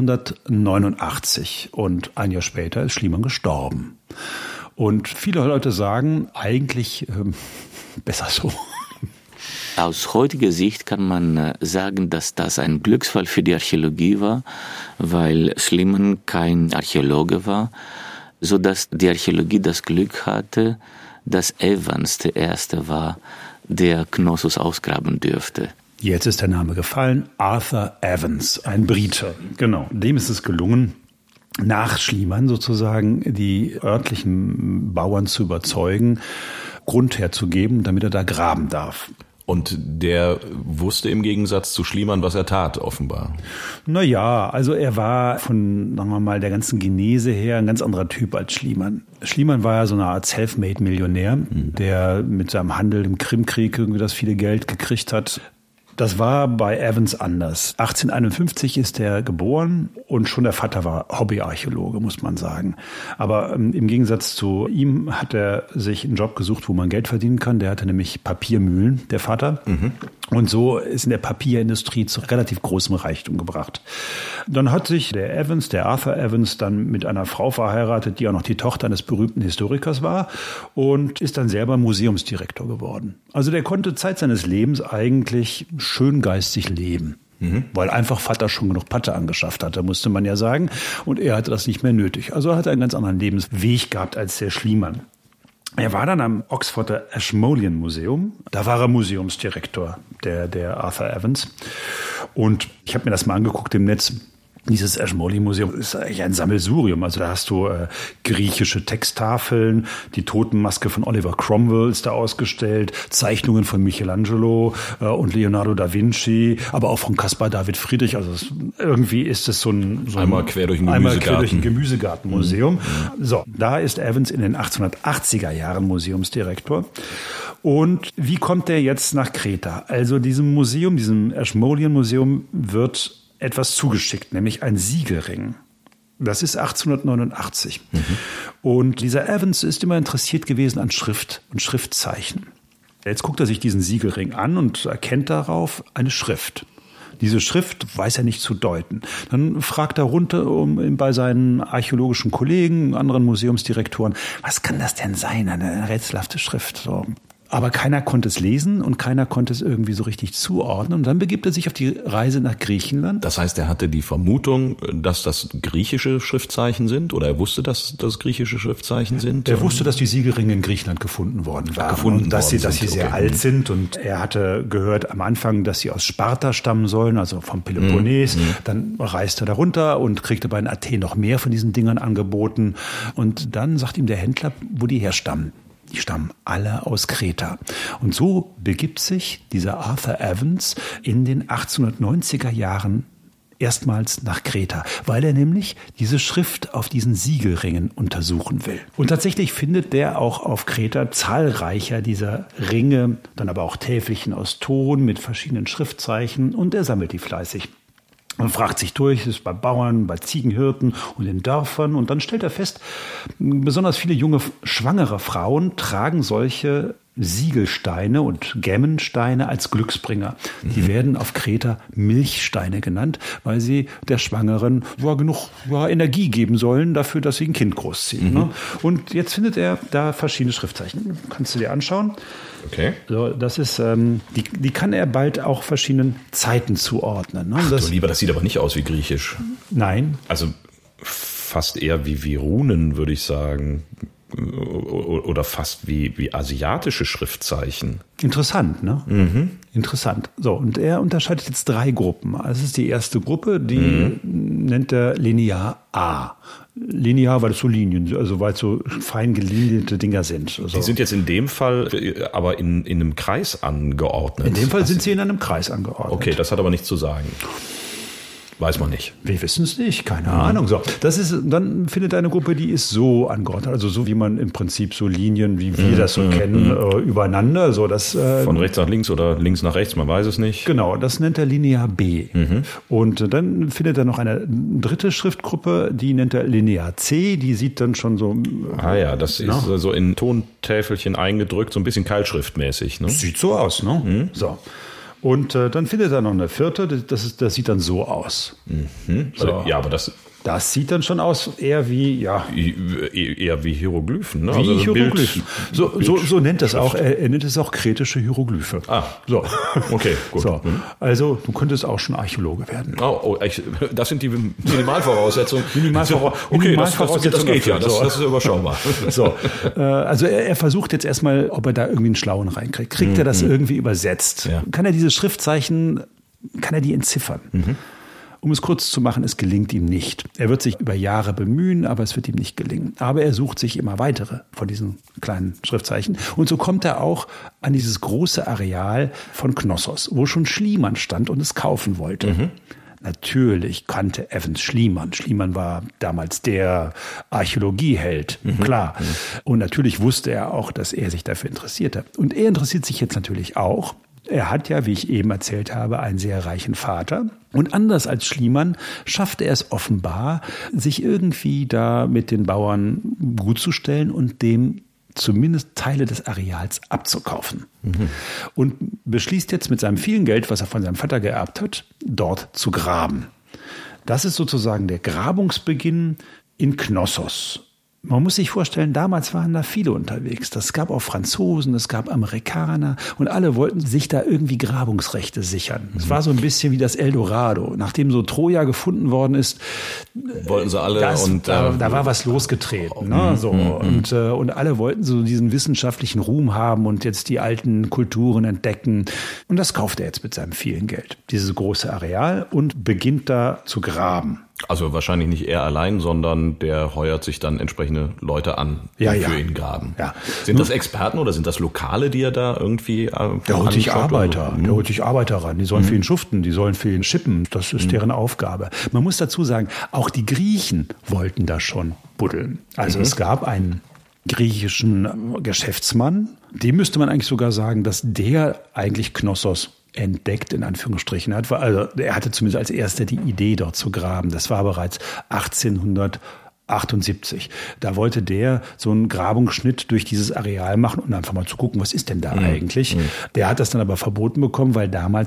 B: achtzehnhundertneunundachtzig und ein Jahr später ist Schliemann gestorben. Und viele Leute sagen, eigentlich ähm, besser so.
D: Aus heutiger Sicht kann man sagen, dass das ein Glücksfall für die Archäologie war, weil Schliemann kein Archäologe war, sodass die Archäologie das Glück hatte, dass Evans der Erste war, der Knossos ausgraben dürfte.
B: Jetzt ist der Name gefallen, Arthur Evans, ein Brite. Genau, dem ist es gelungen, nach Schliemann sozusagen die örtlichen Bauern zu überzeugen, Grund herzugeben, damit er da graben darf.
A: Und der wusste im Gegensatz zu Schliemann, was er tat, offenbar.
B: Naja, also er war von, sagen wir mal, der ganzen Genese her ein ganz anderer Typ als Schliemann. Schliemann war ja so eine Art Selfmade-Millionär, mhm. der mit seinem Handel im Krimkrieg irgendwie das viele Geld gekriegt hat. Das war bei Evans anders. achtzehnhunderteinundfünfzig ist er geboren und schon der Vater war Hobbyarchäologe, muss man sagen. Aber ähm, im Gegensatz zu ihm hat er sich einen Job gesucht, wo man Geld verdienen kann. Der hatte nämlich Papiermühlen, der Vater. Mhm. Und so ist in der Papierindustrie zu relativ großem Reichtum gebracht. Dann hat sich der Evans, der Arthur Evans, dann mit einer Frau verheiratet, die auch noch die Tochter eines berühmten Historikers war und ist dann selber Museumsdirektor geworden. Also der konnte Zeit seines Lebens eigentlich schön geistig leben. Mhm. Weil einfach Vater schon genug Patte angeschafft hatte, musste man ja sagen. Und er hatte das nicht mehr nötig. Also er hatte einen ganz anderen Lebensweg gehabt als der Schliemann. Er war dann am Oxforder Ashmolean Museum. Da war er Museumsdirektor, der, der Arthur Evans. Und ich habe mir das mal angeguckt im Netz. Dieses Ashmolean-Museum ist eigentlich ein Sammelsurium. Also da hast du äh, griechische Texttafeln, die Totenmaske von Oliver Cromwell ist da ausgestellt, Zeichnungen von Michelangelo äh, und Leonardo da Vinci, aber auch von Caspar David Friedrich. Also es, irgendwie ist es so ein, so ein
A: einmal quer durch ein
B: einmal
A: Gemüsegarten.
B: quer durch ein Gemüsegartenmuseum. Mhm. So, da ist Evans in den achtzehnhundertachtziger Jahren Museumsdirektor. Und wie kommt der jetzt nach Kreta? Also diesem Museum, diesem Ashmolean-Museum wird etwas zugeschickt, nämlich ein Siegelring. Das ist achtzehnhundertneunundachtzig. Mhm. Und dieser Evans ist immer interessiert gewesen an Schrift und Schriftzeichen. Jetzt guckt er sich diesen Siegelring an und erkennt darauf eine Schrift. Diese Schrift weiß er nicht zu deuten. Dann fragt er runter um, bei seinen archäologischen Kollegen, anderen Museumsdirektoren, was kann das denn sein, eine rätselhafte Schrift? So. Aber keiner konnte es lesen und keiner konnte es irgendwie so richtig zuordnen. Und dann begibt er sich auf die Reise nach Griechenland.
A: Das heißt, er hatte die Vermutung, dass das griechische Schriftzeichen sind, oder er wusste, dass das griechische Schriftzeichen sind?
B: Er wusste, dass die Siegelringe in Griechenland gefunden worden waren.
A: Gefunden
B: und dass sie,
A: worden
B: dass sie
A: sind.
B: sehr
A: Okay.
B: alt sind. Und er hatte gehört am Anfang, dass sie aus Sparta stammen sollen, also vom Peloponnes. Mhm. Dann reiste er da runter und kriegte bei den Athen noch mehr von diesen Dingern angeboten. Und dann sagt ihm der Händler, wo die herstammen. Die stammen alle aus Kreta. Und so begibt sich dieser Arthur Evans in den achtzehnhundertneunziger Jahren erstmals nach Kreta, weil er nämlich diese Schrift auf diesen Siegelringen untersuchen will. Und tatsächlich findet der auch auf Kreta zahlreicher dieser Ringe, dann aber auch Täfelchen aus Ton mit verschiedenen Schriftzeichen, und er sammelt die fleißig. Man fragt sich durch, ist bei Bauern, bei Ziegenhirten und in Dörfern. Und dann stellt er fest, besonders viele junge, schwangere Frauen tragen solche Siegelsteine und Gemmensteine als Glücksbringer. Die mhm. werden auf Kreta Milchsteine genannt, weil sie der Schwangeren ja, genug ja, Energie geben sollen dafür, dass sie ein Kind großziehen. Mhm. Ne? Und jetzt findet er da verschiedene Schriftzeichen. Kannst du dir anschauen?
A: Okay.
B: So, das ist, ähm, die, die kann er bald auch verschiedenen Zeiten zuordnen. Ne?
A: Ach,
B: das,
A: du lieber, das sieht aber nicht aus wie Griechisch.
B: Nein.
A: Also fast eher wie, wie Runen, würde ich sagen. Oder fast wie, wie asiatische Schriftzeichen.
B: Interessant, ne? Mhm. Interessant. So, und er unterscheidet jetzt drei Gruppen. Das ist die erste Gruppe, die mhm. nennt er Linear A. Linear, weil es so Linien, also weil es so fein gelinierte Dinger sind. Also
A: die sind jetzt in dem Fall aber in, in einem Kreis angeordnet.
B: In dem Fall sind sie in einem Kreis angeordnet.
A: Okay, das hat aber nichts zu sagen. Weiß man nicht.
B: Wir wissen es nicht, keine mhm. Ahnung. So, das ist, dann findet eine Gruppe, die ist so angeordnet, also so wie man im Prinzip so Linien, wie wir mhm. das so mhm. kennen, äh, übereinander. So, das, äh,
A: Von rechts nach links oder links nach rechts, man weiß es nicht.
B: Genau, das nennt er Linear B. Mhm. Und äh, dann findet er noch eine dritte Schriftgruppe, die nennt er Linear C. Die sieht dann schon so.
A: Äh, ah ja, das na? ist so in Tontäfelchen eingedrückt, so ein bisschen keilschriftmäßig. Ne?
B: Sieht so aus, ne? Mhm. So. Und äh, dann findet er noch eine vierte, das, ist, das sieht dann so aus.
A: Mhm. So. Ja, aber das...
B: Das sieht dann schon aus eher wie, ja...
A: Eher wie Hieroglyphen, ne?
B: Wie
A: also
B: Hieroglyphen.
A: Bild,
B: so,
A: Bild,
B: so, so nennt es auch, er, er nennt es auch kretische Hieroglyphe.
A: Ah, so. Okay, gut.
B: So. Also, du könntest auch schon Archäologe werden.
A: Oh, oh, das sind die Minimalvoraussetzungen.
B: Minimalvora-
A: okay, das, das, das geht ja, das, das ist überschaubar.
B: So. Also, er, er versucht jetzt erstmal, ob er da irgendwie einen Schlauen reinkriegt. Kriegt mhm. er das irgendwie übersetzt? Ja. Kann er diese Schriftzeichen, kann er die entziffern? Mhm. Um es kurz zu machen, es gelingt ihm nicht. Er wird sich über Jahre bemühen, aber es wird ihm nicht gelingen. Aber er sucht sich immer weitere von diesen kleinen Schriftzeichen. Und so kommt er auch an dieses große Areal von Knossos, wo schon Schliemann stand und es kaufen wollte. Mhm. Natürlich kannte Evans Schliemann. Schliemann war damals der Archäologieheld, mhm. klar. Mhm. Und natürlich wusste er auch, dass er sich dafür interessierte. Und er interessiert sich jetzt natürlich auch. Er hat ja, wie ich eben erzählt habe, einen sehr reichen Vater. Und anders als Schliemann schafft er es offenbar, sich irgendwie da mit den Bauern gut zu stellen und dem zumindest Teile des Areals abzukaufen. Mhm. Und beschließt jetzt mit seinem vielen Geld, was er von seinem Vater geerbt hat, dort zu graben. Das ist sozusagen der Grabungsbeginn in Knossos. Man muss sich vorstellen, damals waren da viele unterwegs. Es gab auch Franzosen, es gab Amerikaner und alle wollten sich da irgendwie Grabungsrechte sichern. Es mhm. war so ein bisschen wie das Eldorado. Nachdem so Troja gefunden worden ist,
A: wollten sie alle
B: das,
A: und
B: da, da war was losgetreten. Ne? So. Mhm. Und, äh, und alle wollten so diesen wissenschaftlichen Ruhm haben und jetzt die alten Kulturen entdecken. Und das kauft er jetzt mit seinem vielen Geld, dieses große Areal, und beginnt da zu graben.
A: Also wahrscheinlich nicht er allein, sondern der heuert sich dann entsprechende Leute an, die
B: ja,
A: für
B: ja.
A: ihn graben.
B: Ja.
A: Sind das Experten oder sind das Lokale, die er da irgendwie äh,
B: Der holt sich Arbeiter,
A: oder?
B: der holt sich Arbeiter ran. Die sollen mhm. für ihn schuften, die sollen für ihn schippen. Das ist mhm. deren Aufgabe. Man muss dazu sagen, auch die Griechen wollten da schon buddeln. Also mhm. es gab einen griechischen Geschäftsmann, dem müsste man eigentlich sogar sagen, dass der eigentlich Knossos entdeckt, in Anführungsstrichen hat. Also er hatte zumindest als erster die Idee, dort zu graben. Das war bereits achtzehnhundertachtundsiebzig. Da wollte der so einen Grabungsschnitt durch dieses Areal machen, um einfach mal zu gucken, was ist denn da mhm. eigentlich. Mhm. Der hat das dann aber verboten bekommen, weil damals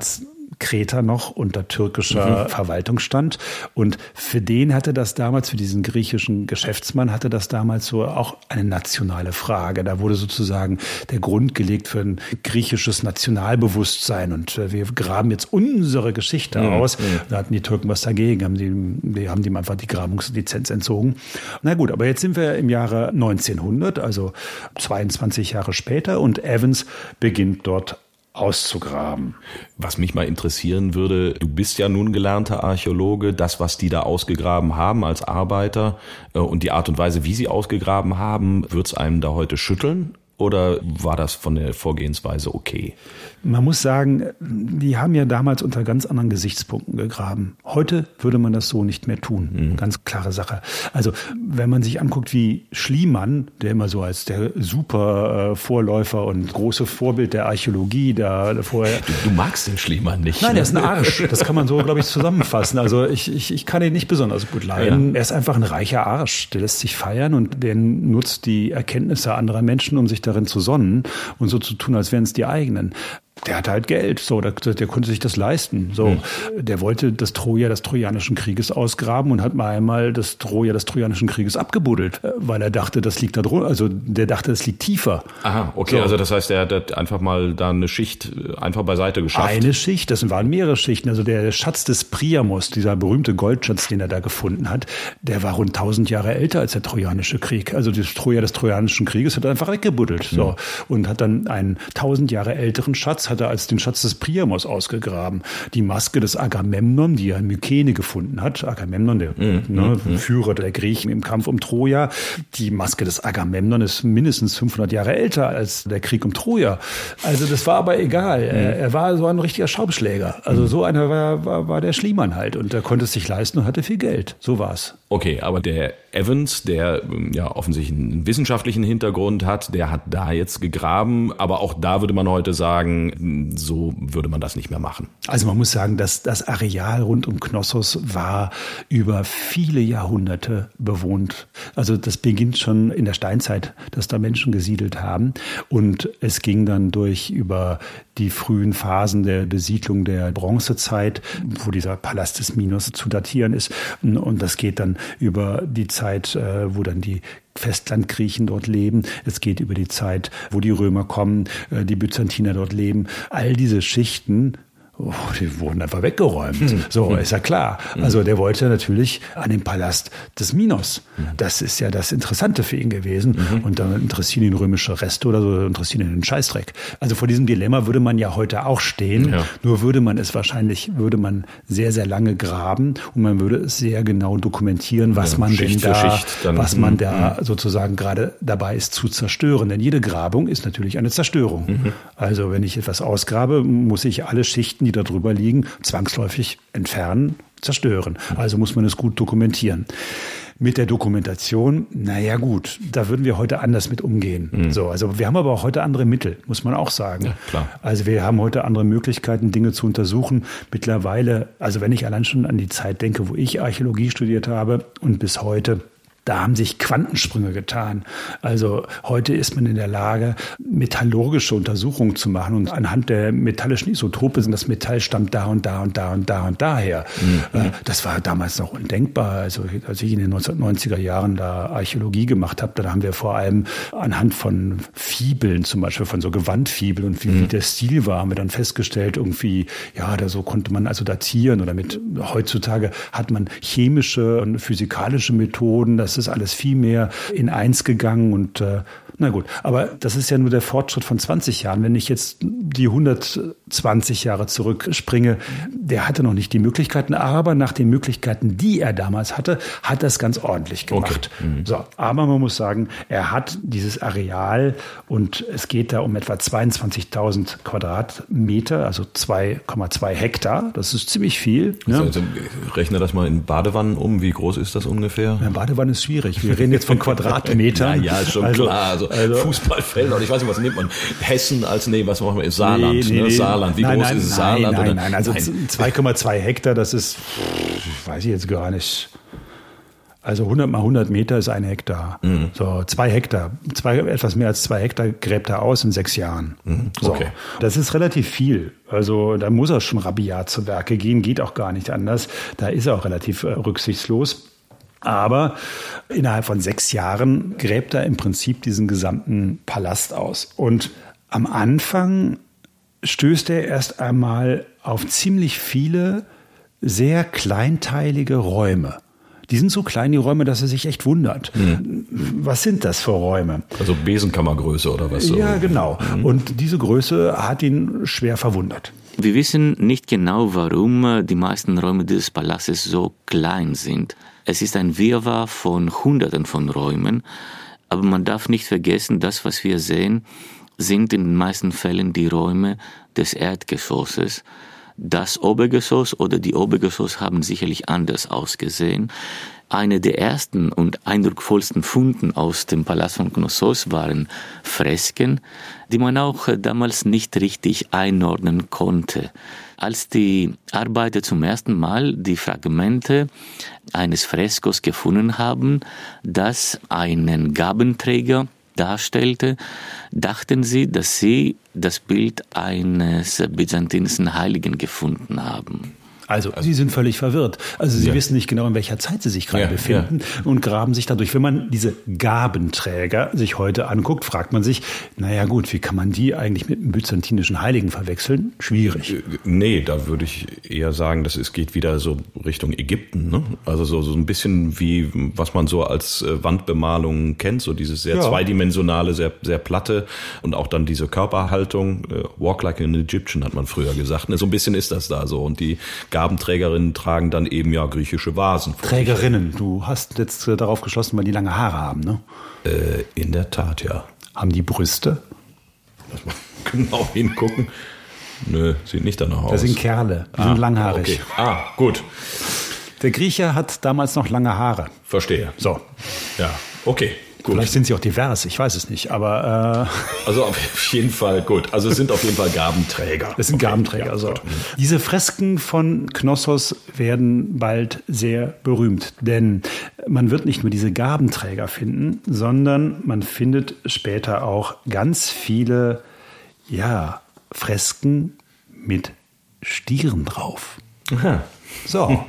B: Kreta noch unter türkischer mhm. Verwaltung stand. Und für den hatte das damals, für diesen griechischen Geschäftsmann, hatte das damals so auch eine nationale Frage. Da wurde sozusagen der Grund gelegt für ein griechisches Nationalbewusstsein. Und wir graben jetzt unsere Geschichte mhm. aus. Da hatten die Türken was dagegen, haben die, die haben dem einfach die Grabungslizenz entzogen. Na gut, aber jetzt sind wir im Jahre neunzehnhundert, also zweiundzwanzig Jahre später, und Evans beginnt dort auszugraben.
A: Was mich mal interessieren würde, du bist ja nun gelernter Archäologe, das, was die da ausgegraben haben als Arbeiter und die Art und Weise, wie sie ausgegraben haben, wird's einem da heute schütteln? Oder war das von der Vorgehensweise okay?
B: Man muss sagen, die haben ja damals unter ganz anderen Gesichtspunkten gegraben. Heute würde man das so nicht mehr tun. Mhm. Ganz klare Sache. Also wenn man sich anguckt, wie Schliemann, der immer so als der super äh, Vorläufer und große Vorbild der Archäologie da vorher...
A: Du, du magst den Schliemann nicht.
B: Nein, er ist ein Arsch. Das kann man so, glaube ich, zusammenfassen. Also ich, ich, ich kann ihn nicht besonders gut leiden. Ja. Er ist einfach ein reicher Arsch. Der lässt sich feiern und der nutzt die Erkenntnisse anderer Menschen, um sich darin zu sonnen und so zu tun, als wären es die eigenen. Der hatte halt Geld, so, der, der konnte sich das leisten. So, mhm. Der wollte das Troja des Trojanischen Krieges ausgraben und hat mal einmal das Troja des Trojanischen Krieges abgebuddelt, weil er dachte, das liegt da drunter. Also der dachte, das liegt tiefer.
A: Aha, okay, so. Also das heißt, er hat einfach mal da eine Schicht einfach beiseite geschafft.
B: Eine Schicht, das waren mehrere Schichten. Also der Schatz des Priamos, dieser berühmte Goldschatz, den er da gefunden hat, der war rund tausend Jahre älter als der Trojanische Krieg. Also das Troja des Trojanischen Krieges hat er einfach weggebuddelt. So, mhm. Und hat dann einen tausend Jahre älteren Schatz hat er als den Schatz des Priamos ausgegraben. Die Maske des Agamemnon, die er in Mykene gefunden hat. Agamemnon, der mm, ne, mm, Führer der Griechen im Kampf um Troja. Die Maske des Agamemnon ist mindestens fünfhundert Jahre älter als der Krieg um Troja. Also das war aber egal. Mm. Er, er war so ein richtiger Schaumschläger. Also so einer war, war, war der Schliemann halt. Und er konnte es sich leisten und hatte viel Geld. So war's.
A: Okay, aber der Evans, der ja offensichtlich einen wissenschaftlichen Hintergrund hat, der hat da jetzt gegraben. Aber auch da würde man heute sagen, so würde man das nicht mehr machen.
B: Also man muss sagen, dass das Areal rund um Knossos war über viele Jahrhunderte bewohnt. Also das beginnt schon in der Steinzeit, dass da Menschen gesiedelt haben. Und es ging dann durch über die frühen Phasen der Besiedlung der Bronzezeit, wo dieser Palast des Minos zu datieren ist. Und das geht dann über die Zeit, wo dann die Festlandgriechen dort leben. Es geht über die Zeit, wo die Römer kommen, die Byzantiner dort leben. All diese Schichten, oh, die wurden einfach weggeräumt. Mhm. So, ist ja klar. Also der wollte natürlich an den Palast des Minos. Das ist ja das Interessante für ihn gewesen. Mhm. Und dann interessieren ihn römische Reste oder so, interessieren ihn den Scheißdreck. Also vor diesem Dilemma würde man ja heute auch stehen. Ja. Nur würde man es wahrscheinlich, würde man sehr, sehr lange graben und man würde es sehr genau dokumentieren, was ja, man Schicht denn da, dann, was man da mhm. sozusagen gerade dabei ist zu zerstören. Denn jede Grabung ist natürlich eine Zerstörung. Mhm. Also wenn ich etwas ausgrabe, muss ich alle Schichten, die da drüber liegen, zwangsläufig entfernen, zerstören. Also muss man es gut dokumentieren. Mit der Dokumentation, naja gut, da würden wir heute anders mit umgehen. Mhm. So, also wir haben aber auch heute andere Mittel, muss man auch sagen.
A: Ja, klar.
B: Also wir haben heute andere Möglichkeiten, Dinge zu untersuchen. Mittlerweile, also wenn ich allein schon an die Zeit denke, wo ich Archäologie studiert habe und bis heute, da haben sich Quantensprünge getan. Also heute ist man in der Lage, metallurgische Untersuchungen zu machen und anhand der metallischen Isotope, das Metall stammt da und da und da und da und daher. Mhm. Das war damals noch undenkbar. Also als ich in den neunzehnhundertneunziger Jahren da Archäologie gemacht habe, da haben wir vor allem anhand von Fibeln, zum Beispiel von so Gewandfibeln und wie, mhm. wie der Stil war, haben wir dann festgestellt, irgendwie, ja, da so konnte man also datieren oder mit, heutzutage hat man chemische und physikalische Methoden, das ist alles viel mehr in eins gegangen und äh, na gut, aber das ist ja nur der Fortschritt von zwanzig Jahren. Wenn ich jetzt die hundertzwanzig Jahre zurückspringe, der hatte noch nicht die Möglichkeiten, aber nach den Möglichkeiten, die er damals hatte, hat er es ganz ordentlich gemacht. Okay. Mhm. So, aber man muss sagen, er hat dieses Areal und es geht da um etwa zweiundzwanzigtausend Quadratmeter, also zwei Komma zwei Hektar. Das ist ziemlich viel.
A: Also, also, rechne das mal in Badewannen um. Wie groß ist das ungefähr?
B: Ja, Badewanne ist schwierig. Wir reden jetzt von Quadratmetern.
A: ja, ja, ist schon also, klar. Also, also Fußballfeld und ich weiß nicht, was nimmt man? Hessen als, nee, was machen wir? Saarland, nee, nee, ne? Saarland. Wie nein, groß nein, ist Saarland?
B: Nein, nein, nein. Also zwei Komma zwei Hektar, das ist, weiß ich jetzt gar nicht. Also hundert mal hundert Meter ist ein Hektar. Mhm. So zwei Hektar, zwei, etwas mehr als zwei Hektar gräbt er aus in sechs Jahren. Mhm. Okay. So. Das ist relativ viel. Also da muss er schon rabiat zu Werke gehen, geht auch gar nicht anders. Da ist er auch relativ äh, rücksichtslos. Aber innerhalb von sechs Jahren gräbt er im Prinzip diesen gesamten Palast aus. Und am Anfang stößt er erst einmal auf ziemlich viele sehr kleinteilige Räume. Die sind so klein, die Räume, dass er sich echt wundert. Mhm. Was sind das für Räume?
A: Also Besenkammergröße oder was? So?
B: Ja, genau. Mhm. Und diese Größe hat ihn schwer verwundert.
D: Wir wissen nicht genau, warum die meisten Räume dieses Palastes so klein sind. Es ist ein Wirrwarr von Hunderten von Räumen. Aber man darf nicht vergessen, das, was wir sehen, sind in den meisten Fällen die Räume des Erdgeschosses. Das Obergeschoss oder die Obergeschoss haben sicherlich anders ausgesehen. Eine der ersten und eindrucksvollsten Funden aus dem Palast von Knossos waren Fresken, die man auch damals nicht richtig einordnen konnte. Als die Arbeiter zum ersten Mal die Fragmente eines Freskos gefunden haben, das einen Gabenträger darstellte, dachten sie, dass sie das Bild eines byzantinischen Heiligen gefunden haben.
B: Also, Sie sind völlig verwirrt. Also Sie ja. wissen nicht genau, in welcher Zeit Sie sich gerade ja, befinden ja. und graben sich dadurch. Wenn man diese Gabenträger sich heute anguckt, fragt man sich, naja gut, wie kann man die eigentlich mit einem byzantinischen Heiligen verwechseln? Schwierig.
A: Nee, da würde ich eher sagen, das ist, geht wieder so Richtung Ägypten. Ne? Also so, so ein bisschen wie, was man so als Wandbemalung kennt, so dieses sehr ja. zweidimensionale, sehr, sehr platte und auch dann diese Körperhaltung. Walk like an Egyptian hat man früher gesagt. Ne? So ein bisschen ist das da so. Und die Gabenträgerinnen tragen dann eben ja griechische Vasen.
B: Trägerinnen, du hast jetzt äh, darauf geschlossen, weil die lange Haare haben, ne?
A: Äh, in der Tat, ja.
B: Haben die Brüste?
A: Lass mal genau hingucken. Nö, sieht nicht danach aus.
B: Das sind Kerle, die ah, sind langhaarig.
A: Okay. Ah, gut.
B: Der Grieche hat damals noch lange Haare.
A: Verstehe.
B: So.
A: Ja, okay. Gut.
B: Vielleicht sind sie auch divers, ich weiß es nicht, aber...
A: Äh also auf jeden Fall, gut. Also es sind auf jeden Fall Gabenträger.
B: Es sind okay. Gabenträger, ja, also. Diese Fresken von Knossos werden bald sehr berühmt, denn man wird nicht nur diese Gabenträger finden, sondern man findet später auch ganz viele, ja, Fresken mit Stieren drauf.
A: Aha.
B: So,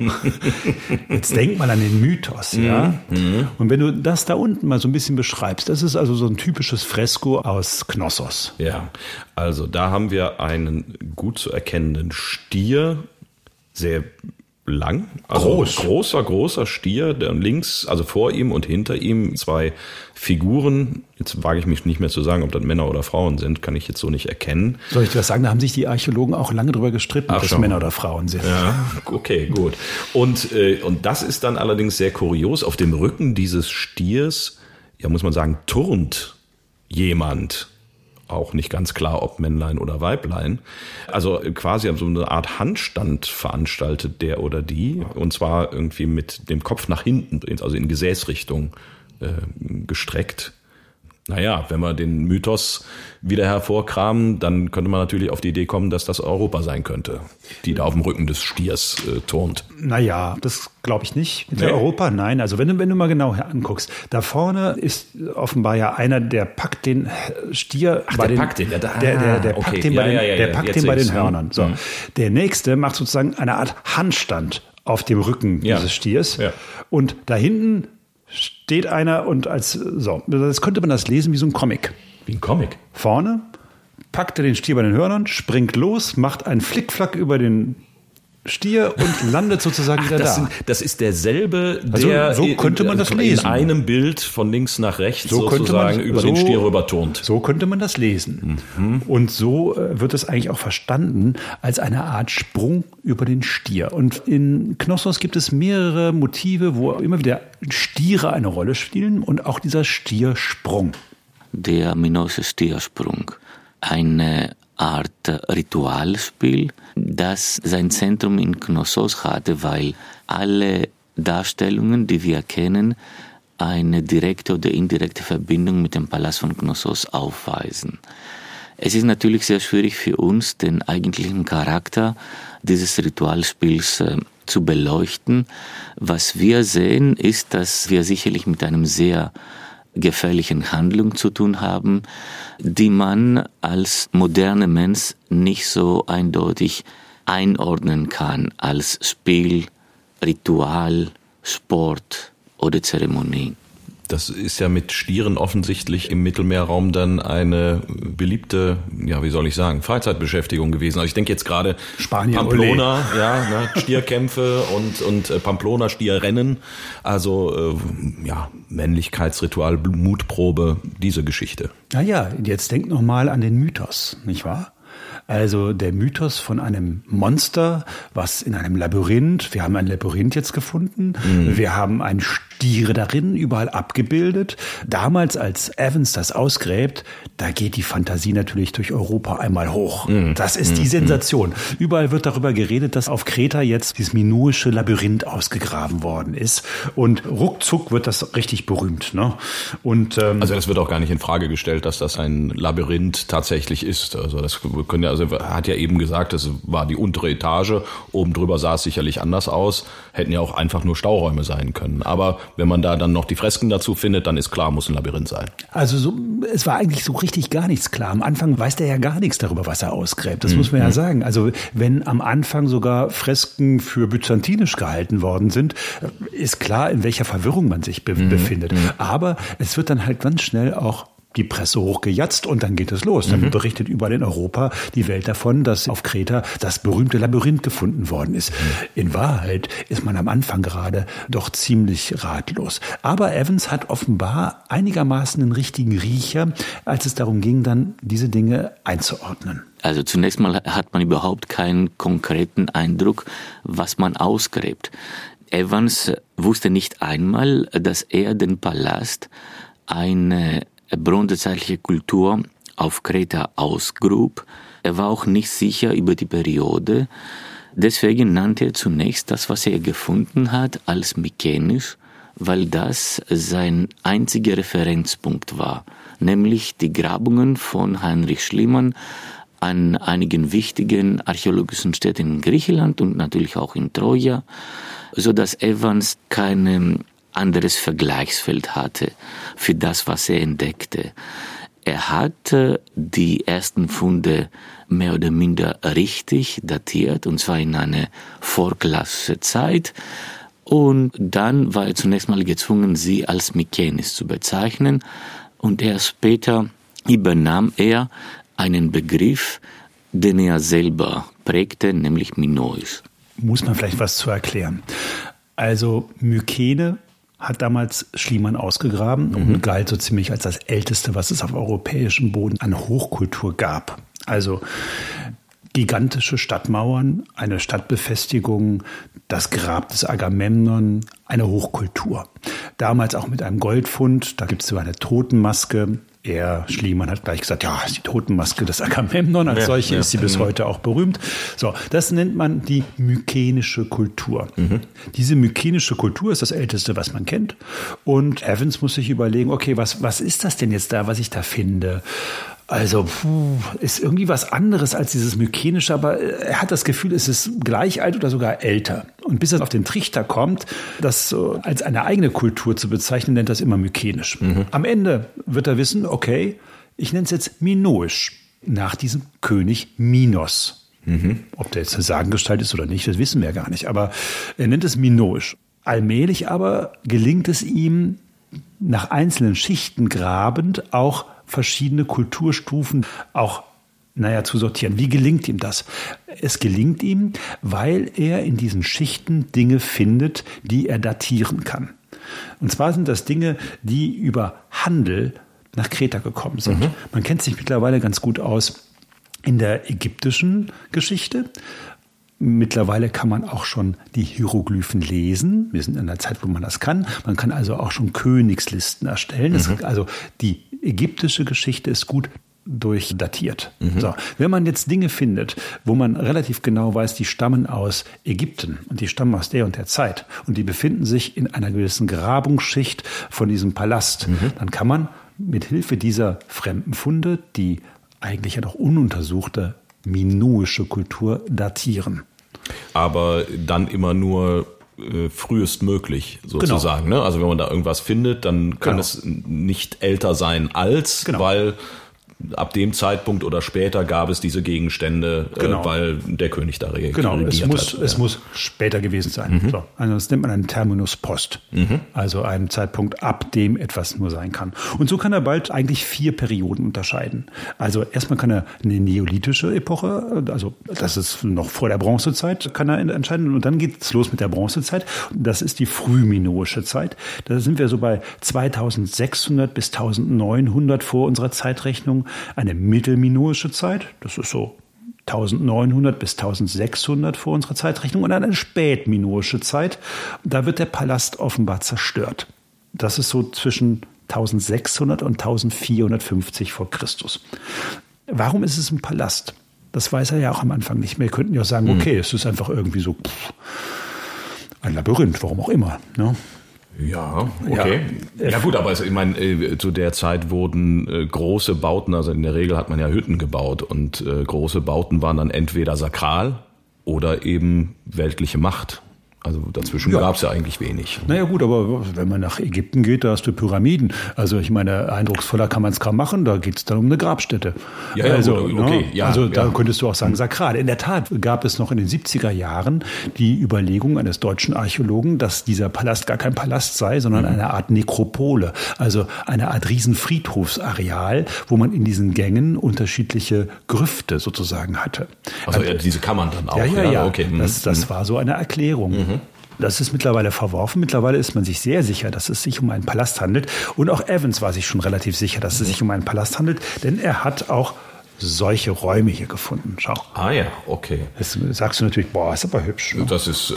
B: jetzt denk mal an den Mythos, ja. Mhm. Und wenn du das da unten mal so ein bisschen beschreibst, das ist also so ein typisches Fresko aus Knossos.
A: Ja, also da haben wir einen gut zu erkennenden Stier, sehr lang, also Groß. großer, großer Stier, der links, also vor ihm und hinter ihm zwei Figuren. Jetzt wage ich mich nicht mehr zu sagen, ob das Männer oder Frauen sind, kann ich jetzt so nicht erkennen.
B: Soll ich dir was sagen? Da haben sich die Archäologen auch lange drüber gestritten,
A: Ach,
B: ob das
A: schon.
B: Männer oder Frauen sind.
A: Ja, okay, gut. Und, äh, und das ist dann allerdings sehr kurios. Auf dem Rücken dieses Stiers, ja, muss man sagen, turnt jemand. Auch nicht ganz klar, ob Männlein oder Weiblein. Also quasi so eine Art Handstand veranstaltet der oder die. Und zwar irgendwie mit dem Kopf nach hinten, also in Gesäßrichtung äh, gestreckt. Naja, wenn wir den Mythos wieder hervorkramen, dann könnte man natürlich auf die Idee kommen, dass das Europa sein könnte, die da auf dem Rücken des Stiers äh, turnt.
B: Naja, das glaube ich nicht. Mit
A: nee.
B: Europa, nein. Also wenn du, wenn du mal genau anguckst, da vorne ist offenbar ja einer, der packt den Stier
A: Ach,
B: bei
A: der
B: den,
A: packt den, der,
B: der, der, der
A: okay.
B: packt den
A: ja,
B: bei den,
A: ja, ja,
B: der
A: ja,
B: packt den bei den Hörnern. So.
A: Mhm.
B: Der nächste macht sozusagen eine Art Handstand auf dem Rücken
A: ja.
B: dieses Stiers.
A: Ja.
B: Und da hinten steht einer und als, so, das könnte man das lesen wie so ein Comic.
A: Wie ein Comic?
B: Vorne packt er den Stier bei den Hörnern, springt los, macht einen Flickflack über den Stier und landet sozusagen
A: Ach,
B: wieder
A: das
B: da.
A: Sind, das ist derselbe,
B: also,
A: der
B: so könnte man das
A: in
B: lesen.
A: einem Bild von links nach rechts
B: so
A: sozusagen
B: man,
A: über
B: so,
A: den Stier rüber turnt.
B: So könnte man das lesen. Mhm. Und so äh, wird es eigentlich auch verstanden als eine Art Sprung über den Stier. Und in Knossos gibt es mehrere Motive, wo immer wieder Stiere eine Rolle spielen und auch dieser Stiersprung.
D: Der Minoische Stiersprung. Eine Art Ritualspiel, das sein Zentrum in Knossos hatte, weil alle Darstellungen, die wir kennen, eine direkte oder indirekte Verbindung mit dem Palast von Knossos aufweisen. Es ist natürlich sehr schwierig für uns, den eigentlichen Charakter dieses Ritualspiels zu beleuchten. Was wir sehen, ist, dass wir sicherlich mit einem sehr gefährlichen Handlung zu tun haben, die man als moderner Mensch nicht so eindeutig einordnen kann als Spiel, Ritual, Sport oder Zeremonie.
A: Das ist ja mit Stieren offensichtlich im Mittelmeerraum dann eine beliebte, ja, wie soll ich sagen, Freizeitbeschäftigung gewesen. Also ich denke jetzt gerade
B: Spanien,
A: Pamplona, ole. ja, ne, Stierkämpfe und und äh, Pamplona Stierrennen. Also äh, ja, Männlichkeitsritual, Mutprobe, diese Geschichte.
B: Naja, jetzt denk noch mal an den Mythos, nicht wahr? Also der Mythos von einem Monster, was in einem Labyrinth, wir haben ein Labyrinth jetzt gefunden, mhm. wir haben ein Stiere darin, überall abgebildet. Damals, als Evans das ausgräbt, da geht die Fantasie natürlich durch Europa einmal hoch. Mhm. Das ist die Sensation. Überall wird darüber geredet, dass auf Kreta jetzt dieses minoische Labyrinth ausgegraben worden ist. Und ruckzuck wird das richtig berühmt. Ne? Und ähm,
A: also das wird auch gar nicht in Frage gestellt, dass das ein Labyrinth tatsächlich ist. Also das können ja, also er hat ja eben gesagt, es war die untere Etage, oben drüber sah es sicherlich anders aus, hätten ja auch einfach nur Stauräume sein können. Aber wenn man da dann noch die Fresken dazu findet, dann ist klar, muss ein Labyrinth sein.
B: Also so, es war eigentlich so richtig gar nichts klar. Am Anfang weiß der ja gar nichts darüber, was er ausgräbt. Das mhm. muss man ja sagen. Also wenn am Anfang sogar Fresken für byzantinisch gehalten worden sind, ist klar, in welcher Verwirrung man sich be- mhm. befindet. Mhm. Aber es wird dann halt ganz schnell auch die Presse hochgejatzt und dann geht es los. Dann mhm. berichtet überall in Europa die Welt davon, dass auf Kreta das berühmte Labyrinth gefunden worden ist. Mhm. In Wahrheit ist man am Anfang gerade doch ziemlich ratlos. Aber Evans hat offenbar einigermaßen einen richtigen Riecher, als es darum ging, dann diese Dinge einzuordnen.
D: Also zunächst mal hat man überhaupt keinen konkreten Eindruck, was man ausgräbt. Evans wusste nicht einmal, dass er den Palast eine bronzezeitliche Kultur auf Kreta ausgrub. Er war auch nicht sicher über die Periode. Deswegen nannte er zunächst das, was er gefunden hat, als mykenisch, weil das sein einziger Referenzpunkt war, nämlich die Grabungen von Heinrich Schliemann an einigen wichtigen archäologischen Städten in Griechenland und natürlich auch in Troja, sodass Evans keine anderes Vergleichsfeld hatte für das, was er entdeckte. Er hat die ersten Funde mehr oder minder richtig datiert, und zwar in eine vorklassische Zeit. Und dann war er zunächst mal gezwungen, sie als Mykenis zu bezeichnen. Und erst später übernahm er einen Begriff, den er selber prägte, nämlich minoisch.
B: Muss man vielleicht was zu erklären. Also Mykene hat damals Schliemann ausgegraben mhm. und galt so ziemlich als das Älteste, was es auf europäischem Boden an Hochkultur gab. Also gigantische Stadtmauern, eine Stadtbefestigung, das Grab des Agamemnon, eine Hochkultur. Damals auch mit einem Goldfund, da gibt es so eine Totenmaske. Er, Schliemann, hat gleich gesagt, ja, die Totenmaske des Agamemnon, als ja, solche ja. ist sie bis heute auch berühmt. So, das nennt man die mykenische Kultur. Mhm. Diese mykenische Kultur ist das Älteste, was man kennt. Und Evans muss sich überlegen, okay, was, was ist das denn jetzt da, was ich da finde? Also, puh, ist irgendwie was anderes als dieses Mykenische, aber er hat das Gefühl, es ist gleich alt oder sogar älter. Und bis er auf den Trichter kommt, das so als eine eigene Kultur zu bezeichnen, nennt das immer mykenisch. Mhm. Am Ende wird er wissen, okay, ich nenne es jetzt minoisch, nach diesem König Minos. Mhm. Ob der jetzt eine Sagengestalt ist oder nicht, das wissen wir gar nicht, aber er nennt es minoisch. Allmählich aber gelingt es ihm, nach einzelnen Schichten grabend auch verschiedene Kulturstufen auch, naja, zu sortieren. Wie gelingt ihm das? Es gelingt ihm, weil er in diesen Schichten Dinge findet, die er datieren kann. Und zwar sind das Dinge, die über Handel nach Kreta gekommen sind. Mhm. Man kennt sich mittlerweile ganz gut aus in der ägyptischen Geschichte. Mittlerweile kann man auch schon die Hieroglyphen lesen. Wir sind in einer Zeit, wo man das kann. Man kann also auch schon Königslisten erstellen. Mhm. Das, also die ägyptische Geschichte ist gut durchdatiert. Mhm. So, wenn man jetzt Dinge findet, wo man relativ genau weiß, die stammen aus Ägypten und die stammen aus der und der Zeit und die befinden sich in einer gewissen Grabungsschicht von diesem Palast, mhm. dann kann man mit Hilfe dieser fremden Funde die eigentlich ja noch ununtersuchte minoische Kultur datieren.
A: aber dann immer nur äh, frühestmöglich sozusagen. Genau. Ne? Also wenn man da irgendwas findet, dann kann genau. es nicht älter sein als, genau. weil ab dem Zeitpunkt oder später gab es diese Gegenstände, genau. äh, weil der König da regiert
B: genau.
A: hat.
B: Es muss, es ja. muss später gewesen sein. Mhm. So. Also das nennt man einen Terminus post, mhm. also einen Zeitpunkt, ab dem etwas nur sein kann. Und so kann er bald eigentlich vier Perioden unterscheiden. Also erstmal kann er eine neolithische Epoche, also das ist noch vor der Bronzezeit, kann er entscheiden. Und dann geht es los mit der Bronzezeit. Das ist die frühminoische Zeit. Da sind wir so bei zweitausendsechshundert bis eintausendneunhundert vor unserer Zeitrechnung. Eine mittelminoische Zeit, das ist so eintausendneunhundert bis eintausendsechshundert vor unserer Zeitrechnung, und eine spätminoische Zeit, da wird der Palast offenbar zerstört. Das ist so zwischen eintausendsechshundert und eintausendvierhundertfünfzig vor Christus. Warum ist es ein Palast? Das weiß er ja auch am Anfang nicht mehr. Wir könnten ja auch sagen, okay, es ist einfach irgendwie so pff, ein Labyrinth, warum auch immer, ne?
A: Ja, okay. Ja, ja gut, aber ich meine, äh, zu der Zeit wurden äh, große Bauten, also in der Regel hat man ja Hütten gebaut, und äh, große Bauten waren dann entweder sakral oder eben weltliche Macht. Also dazwischen ja. gab es ja eigentlich wenig.
B: Naja gut, aber wenn man nach Ägypten geht, da hast du Pyramiden. Also ich meine, eindrucksvoller kann man es kaum machen, da geht es dann um eine Grabstätte. Ja, ja also, gut, okay. Ja, also ja. da könntest du auch sagen, sakral. In der Tat gab es noch in den siebziger Jahren die Überlegung eines deutschen Archäologen, dass dieser Palast gar kein Palast sei, sondern mhm. eine Art Nekropole. Also eine Art Riesenfriedhofsareal, wo man in diesen Gängen unterschiedliche Grüfte sozusagen hatte.
A: Also ja, diese kann man dann auch.
B: Ja, ja, ja. ja. Okay. Das, das war so eine Erklärung. Mhm. Das ist mittlerweile verworfen. Mittlerweile ist man sich sehr sicher, dass es sich um einen Palast handelt. Und auch Evans war sich schon relativ sicher, dass es sich um einen Palast handelt, denn er hat auch solche Räume hier gefunden. Schau.
A: Ah ja, okay.
B: Jetzt sagst du natürlich, boah, ist aber hübsch. Ne?
A: Das ist,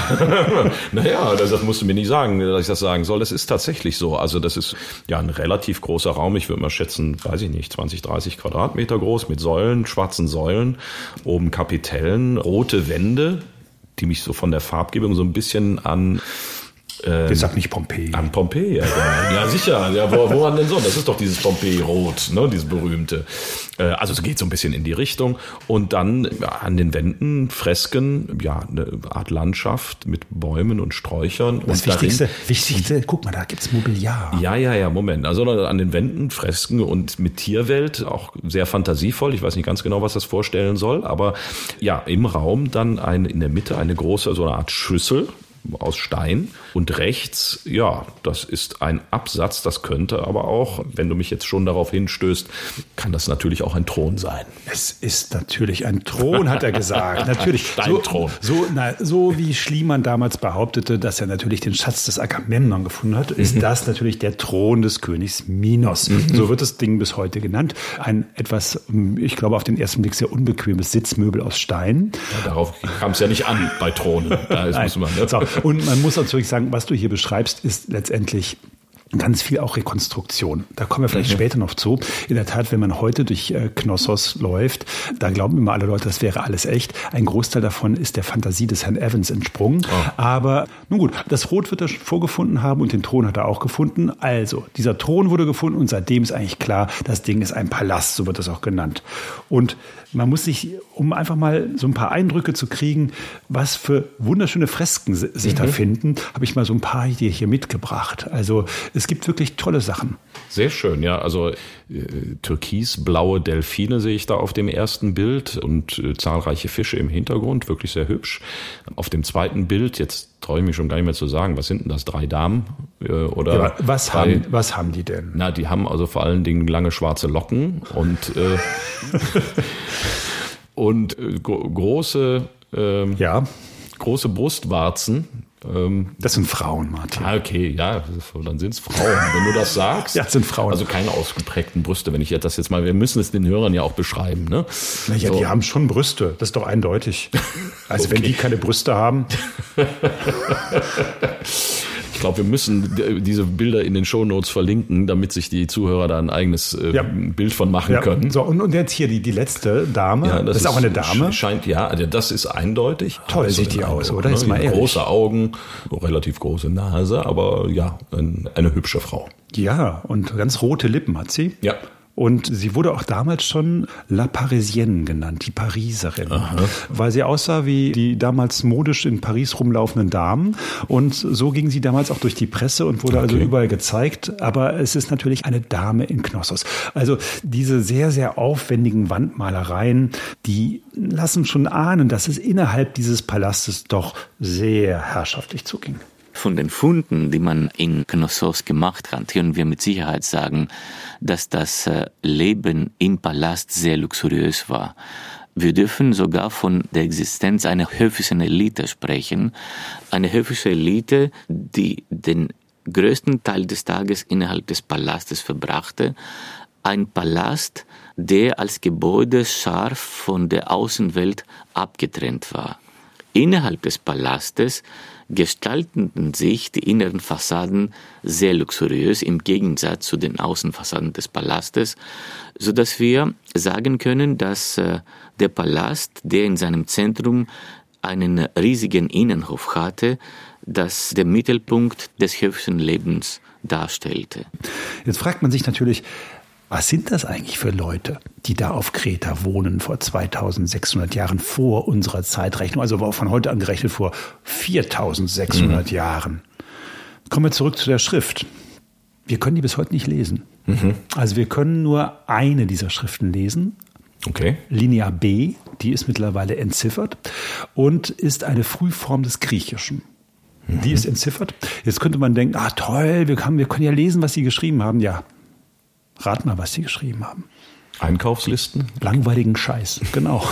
A: äh, naja, das, das musst du mir nicht sagen, dass ich das sagen soll. Das ist tatsächlich so. Also das ist ja ein relativ großer Raum. Ich würde mal schätzen, weiß ich nicht, zwanzig, dreißig Quadratmeter groß, mit Säulen, schwarzen Säulen, oben Kapitellen, rote Wände, die mich so von der Farbgebung so ein bisschen an...
B: Ähm, Jetzt sag nicht Pompeji.
A: An Pompeji, ja, ja sicher. Ja, wo, woran denn so? Das ist doch dieses Pompeji-Rot, ne, dieses berühmte. Äh, also es geht so ein bisschen in die Richtung. Und dann ja, an den Wänden Fresken, ja, eine Art Landschaft mit Bäumen und Sträuchern.
B: Das
A: und
B: Wichtigste, darin, Wichtigste, guck mal, da gibt's Mobiliar.
A: Ja, ja, ja, Moment. Also an den Wänden Fresken und mit Tierwelt, auch sehr fantasievoll. Ich weiß nicht ganz genau, was das vorstellen soll. Aber ja, im Raum dann ein, in der Mitte eine große, so eine Art Schüssel aus Stein, und rechts, ja, das ist ein Absatz, das könnte aber auch, wenn du mich jetzt schon darauf hinstößt, kann das natürlich auch ein Thron sein.
B: Es ist natürlich ein Thron, hat er gesagt. Natürlich.
A: Dein
B: so,
A: Thron.
B: So, na, so wie Schliemann damals behauptete, dass er natürlich den Schatz des Agamemnon gefunden hat, ist mhm. das natürlich der Thron des Königs Minos. Mhm. So wird das Ding bis heute genannt. Ein etwas, ich glaube, auf den ersten Blick sehr unbequemes Sitzmöbel aus Stein.
A: Ja, darauf kam es ja nicht an bei Thronen. Da ist, muss man, ne?
B: So. Und man muss natürlich sagen, was du hier beschreibst, ist letztendlich ganz viel auch Rekonstruktion. Da kommen wir vielleicht mhm. später noch zu. In der Tat, wenn man heute durch äh, Knossos läuft, da glauben immer alle Leute, das wäre alles echt. Ein Großteil davon ist der Fantasie des Herrn Evans entsprungen. Oh. Aber nun gut, das Rot wird er vorgefunden haben und den Thron hat er auch gefunden. Also, dieser Thron wurde gefunden und seitdem ist eigentlich klar, das Ding ist ein Palast, so wird das auch genannt. Und man muss sich, um einfach mal so ein paar Eindrücke zu kriegen, was für wunderschöne Fresken sich mhm. da finden, habe ich mal so ein paar hier, hier mitgebracht. Also es gibt wirklich tolle Sachen.
A: Sehr schön, ja. Also äh, türkisblaue Delfine sehe ich da auf dem ersten Bild und äh, zahlreiche Fische im Hintergrund, wirklich sehr hübsch. Auf dem zweiten Bild, jetzt traue ich mich schon gar nicht mehr zu sagen, was sind denn das, drei Damen? Äh, oder
B: ja, was, drei, haben, was haben die denn?
A: Na, die haben also vor allen Dingen lange schwarze Locken und äh, und äh, gro- große äh,
B: ja.
A: große Brustwarzen.
B: Ähm, das sind Frauen, Martin.
A: Ah, okay, ja, dann sind es Frauen. Wenn du das sagst.
B: Ja, das sind Frauen.
A: Also keine ausgeprägten Brüste, wenn ich das jetzt mal, wir müssen es den Hörern ja auch beschreiben, ne?
B: Naja, so. Die haben schon Brüste, das ist doch eindeutig. Also okay. Wenn die keine Brüste haben.
A: Ich glaube, wir müssen diese Bilder in den Shownotes verlinken, damit sich die Zuhörer da ein eigenes äh, ja. Bild von machen ja. können.
B: So, und, und jetzt hier die, die letzte Dame. Ja, das, das ist auch eine Dame.
A: Scheint, ja, also das ist eindeutig.
B: Toll also sieht die aus, Eindruck, oder?
A: Ne?
B: Ist mal ehrlich.
A: Große Augen, relativ große Nase, aber ja, ein, eine hübsche Frau.
B: Ja, und ganz rote Lippen hat sie.
A: Ja.
B: Und sie wurde auch damals schon La Parisienne genannt, die Pariserin, Aha. weil sie aussah wie die damals modisch in Paris rumlaufenden Damen. Und so ging sie damals auch durch die Presse und wurde okay. also überall gezeigt. Aber es ist natürlich eine Dame in Knossos. Also diese sehr, sehr aufwendigen Wandmalereien, die lassen schon ahnen, dass es innerhalb dieses Palastes doch sehr herrschaftlich zuging.
D: Von den Funden, die man in Knossos gemacht hat, können wir mit Sicherheit sagen, dass das Leben im Palast sehr luxuriös war. Wir dürfen sogar von der Existenz einer höfischen Elite sprechen. Eine höfische Elite, die den größten Teil des Tages innerhalb des Palastes verbrachte. Ein Palast, der als Gebäude scharf von der Außenwelt abgetrennt war. Innerhalb des Palastes gestalteten sich die inneren Fassaden sehr luxuriös im Gegensatz zu den Außenfassaden des Palastes, so dass wir sagen können, dass äh, der Palast, der in seinem Zentrum einen riesigen Innenhof hatte, das der Mittelpunkt des höfischen Lebens darstellte.
B: Jetzt fragt man sich natürlich, was sind das eigentlich für Leute, die da auf Kreta wohnen vor zweitausendsechshundert Jahren vor unserer Zeitrechnung, also von heute angerechnet vor viertausendsechshundert mhm. Jahren? Kommen wir zurück zu der Schrift. Wir können die bis heute nicht lesen. Mhm. Also wir können nur eine dieser Schriften lesen.
A: Okay.
B: Linia B, die ist mittlerweile entziffert und ist eine Frühform des Griechischen. Mhm. Die ist entziffert. Jetzt könnte man denken, ah toll, wir, haben, wir können ja lesen, was sie geschrieben haben. Ja. Rat mal, was sie geschrieben haben.
A: Einkaufslisten?
B: Langweiligen Scheiß, genau.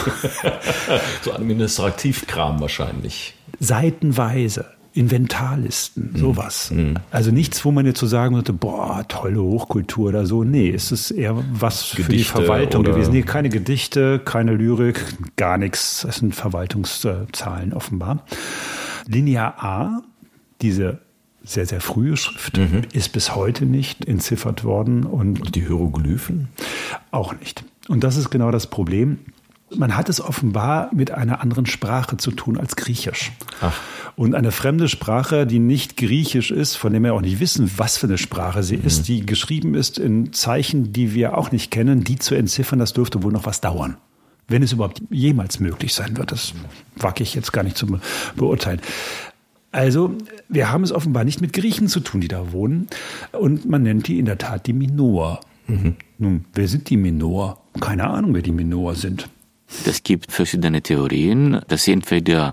A: So Administrativkram wahrscheinlich.
B: Seitenweise, Inventarlisten, sowas. Mm. Also nichts, wo man jetzt so sagen würde, boah, tolle Hochkultur oder so. Nee, es ist eher was Gedichte für die Verwaltung gewesen. Nee, keine Gedichte, keine Lyrik, gar nichts. Es sind Verwaltungszahlen offenbar. Linia A, diese sehr, sehr frühe Schrift, mhm. ist bis heute nicht entziffert worden. Und
A: die Hieroglyphen?
B: Auch nicht. Und das ist genau das Problem. Man hat es offenbar mit einer anderen Sprache zu tun als Griechisch. Ach. Und eine fremde Sprache, die nicht Griechisch ist, von der wir auch nicht wissen, was für eine Sprache sie mhm. ist, die geschrieben ist in Zeichen, die wir auch nicht kennen, die zu entziffern, das dürfte wohl noch was dauern. Wenn es überhaupt jemals möglich sein wird. Das wage ich jetzt gar nicht zu be- beurteilen. Also, wir haben es offenbar nicht mit Griechen zu tun, die da wohnen. Und man nennt die in der Tat die Minoer. Mhm. Nun, wer sind die Minoer? Keine Ahnung, wer die Minoer sind.
D: Es gibt verschiedene Theorien, dass sie entweder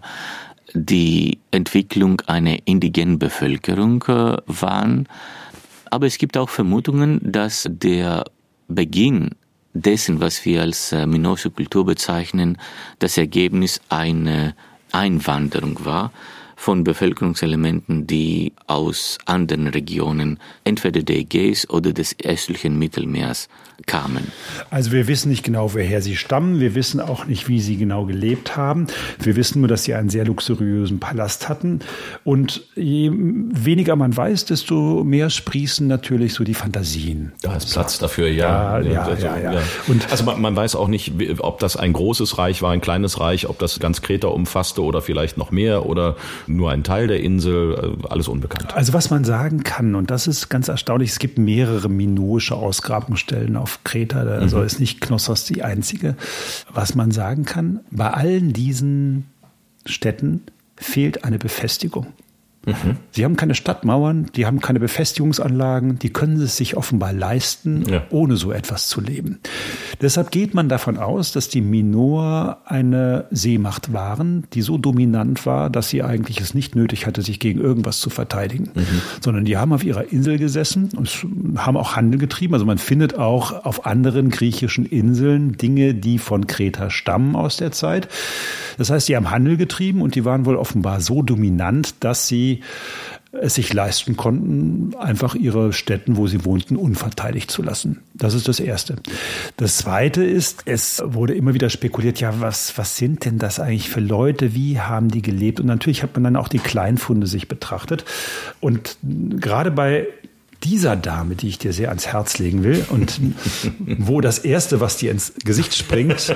D: die Entwicklung einer indigenen Bevölkerung äh, waren, aber es gibt auch Vermutungen, dass der Beginn dessen, was wir als äh, minoische Kultur bezeichnen, das Ergebnis einer Einwanderung war von Bevölkerungselementen, die aus anderen Regionen, entweder der Ägäis oder des östlichen Mittelmeers, kamen.
B: Also wir wissen nicht genau, woher sie stammen. Wir wissen auch nicht, wie sie genau gelebt haben. Wir wissen nur, dass sie einen sehr luxuriösen Palast hatten. Und je weniger man weiß, desto mehr sprießen natürlich so die Fantasien.
A: Da ist Platz dafür, ja.
B: Ja, ja, also, ja, ja. ja.
A: Und also man, man weiß auch nicht, ob das ein großes Reich war, ein kleines Reich, ob das ganz Kreta umfasste oder vielleicht noch mehr oder nur ein Teil der Insel, alles unbekannt.
B: Also was man sagen kann, und das ist ganz erstaunlich, es gibt mehrere minoische Ausgrabungsstellen auf Kreta, also mhm. ist nicht Knossos die einzige. Was man sagen kann, bei allen diesen Städten fehlt eine Befestigung. Mhm. Sie haben keine Stadtmauern, die haben keine Befestigungsanlagen, die können es sich offenbar leisten, ja. ohne so etwas zu leben. Deshalb geht man davon aus, dass die Minoer eine Seemacht waren, die so dominant war, dass sie eigentlich es nicht nötig hatte, sich gegen irgendwas zu verteidigen, mhm. sondern die haben auf ihrer Insel gesessen und haben auch Handel getrieben. Also man findet auch auf anderen griechischen Inseln Dinge, die von Kreta stammen aus der Zeit. Das heißt, die haben Handel getrieben und die waren wohl offenbar so dominant, dass sie es sich leisten konnten, einfach ihre Städten, wo sie wohnten, unverteidigt zu lassen. Das ist das Erste. Das Zweite ist, es wurde immer wieder spekuliert, ja, was, was sind denn das eigentlich für Leute? Wie haben die gelebt? Und natürlich hat man dann auch die Kleinfunde sich betrachtet. Und gerade bei dieser Dame, die ich dir sehr ans Herz legen will und wo das Erste, was dir ins Gesicht springt,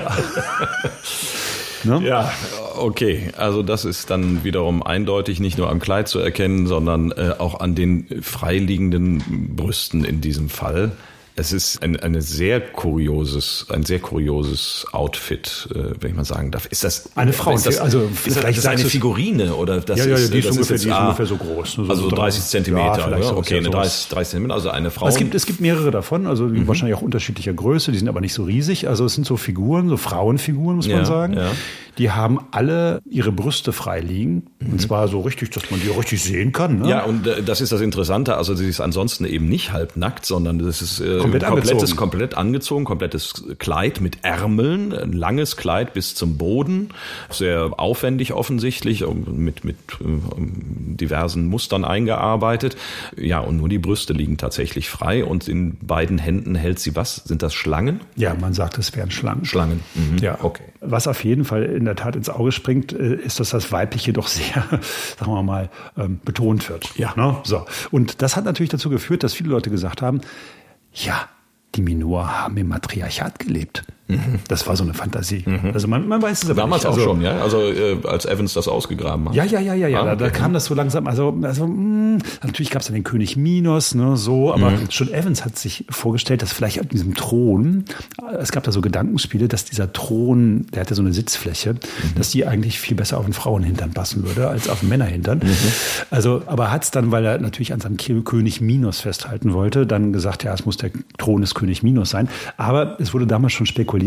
A: Ne? Ja, okay. Also das ist dann wiederum eindeutig nicht nur am Kleid zu erkennen, sondern äh, auch an den freiliegenden Brüsten in diesem Fall. Es ist ein, eine sehr kurioses, ein sehr kurioses Outfit, äh, wenn ich mal sagen darf. Ist das
B: eine Frau?
A: Ist das,
B: also
A: ist das, das eine Figurine oder das
B: ja, ja,
A: ist,
B: die ist,
A: das
B: ungefähr,
A: ist,
B: die ist
A: ah,
B: ungefähr so groß. So
A: also so dreißig Zentimeter,
B: ja,
A: oder?
B: So,
A: Okay, eine
B: so
A: dreißig, dreißig Zentimeter, also eine Frau.
B: Es gibt, es gibt mehrere davon, also mhm. wahrscheinlich auch unterschiedlicher Größe, die sind aber nicht so riesig. Also es sind so Figuren, so Frauenfiguren, muss
A: ja,
B: man sagen.
A: Ja.
B: Die haben alle ihre Brüste frei liegen. Mhm. Und zwar so richtig, dass man die richtig sehen kann. Ne?
A: Ja, und äh, das ist das Interessante. Also sie ist ansonsten eben nicht halbnackt, sondern das ist äh,
B: komplett
A: komplettes,
B: angezogen.
A: komplett angezogen, komplettes Kleid mit Ärmeln, ein langes Kleid bis zum Boden, sehr aufwendig offensichtlich, mit mit äh, diversen Mustern eingearbeitet. Ja, und nur die Brüste liegen tatsächlich frei und in beiden Händen hält sie was? Sind das Schlangen?
B: Ja, man sagt, es wären Schlangen.
A: Schlangen. Mhm.
B: Ja, okay. Was auf jeden Fall in der Tat ins Auge springt, ist, dass das Weibliche doch sehr, sagen wir mal, betont wird.
A: Ja.
B: Ne? So. Und das hat natürlich dazu geführt, dass viele Leute gesagt haben, ja, die Minoa haben im Matriarchat gelebt. Mhm. Das war so eine Fantasie. Mhm. Also man, man weiß es aber
A: damals
B: nicht. Also,
A: auch schon, ja? Also äh, als Evans das ausgegraben hat.
B: Ja, ja, ja, ja, ja. Ah, okay. da, da kam das so langsam. Also, also mh, natürlich gab es dann den König Minos, ne, so, aber mhm. schon Evans hat sich vorgestellt, dass vielleicht auf diesem Thron, es gab da so Gedankenspiele, dass dieser Thron, der hatte so eine Sitzfläche, mhm. dass die eigentlich viel besser auf den Frauenhintern passen würde, als auf den Männerhintern. Mhm. Also, aber hat es dann, weil er natürlich an seinem König Minos festhalten wollte, dann gesagt, ja, es muss der Thron des König Minos sein. Aber es wurde damals schon spekuliert.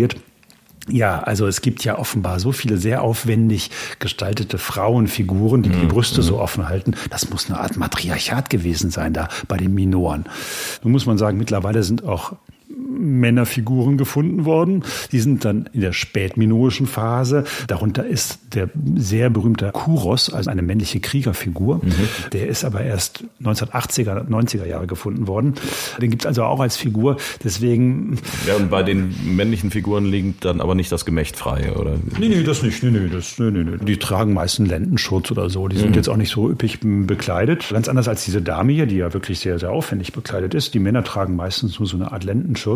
B: Ja, also es gibt ja offenbar so viele sehr aufwendig gestaltete Frauenfiguren, die die Brüste so offen halten. Das muss eine Art Matriarchat gewesen sein da bei den Minoern. Nun muss man sagen, mittlerweile sind auch Männerfiguren gefunden worden. Die sind dann in der spätminoischen Phase. Darunter ist der sehr berühmte Kuros, also eine männliche Kriegerfigur. Mhm. Der ist aber erst neunzehnhundertachtziger, neunziger Jahre gefunden worden. Den gibt es also auch als Figur. Deswegen.
A: Ja, und bei den männlichen Figuren liegt dann aber nicht das Gemächt frei, oder?
B: Nee, nee, das nicht. Nee, nee, das, nee, nee, nee. Die tragen meist einen Lendenschutz oder so. Die sind mhm. jetzt auch nicht so üppig bekleidet. Ganz anders als diese Dame hier, die ja wirklich sehr, sehr aufwendig bekleidet ist. Die Männer tragen meistens nur so eine Art Lendenschutz.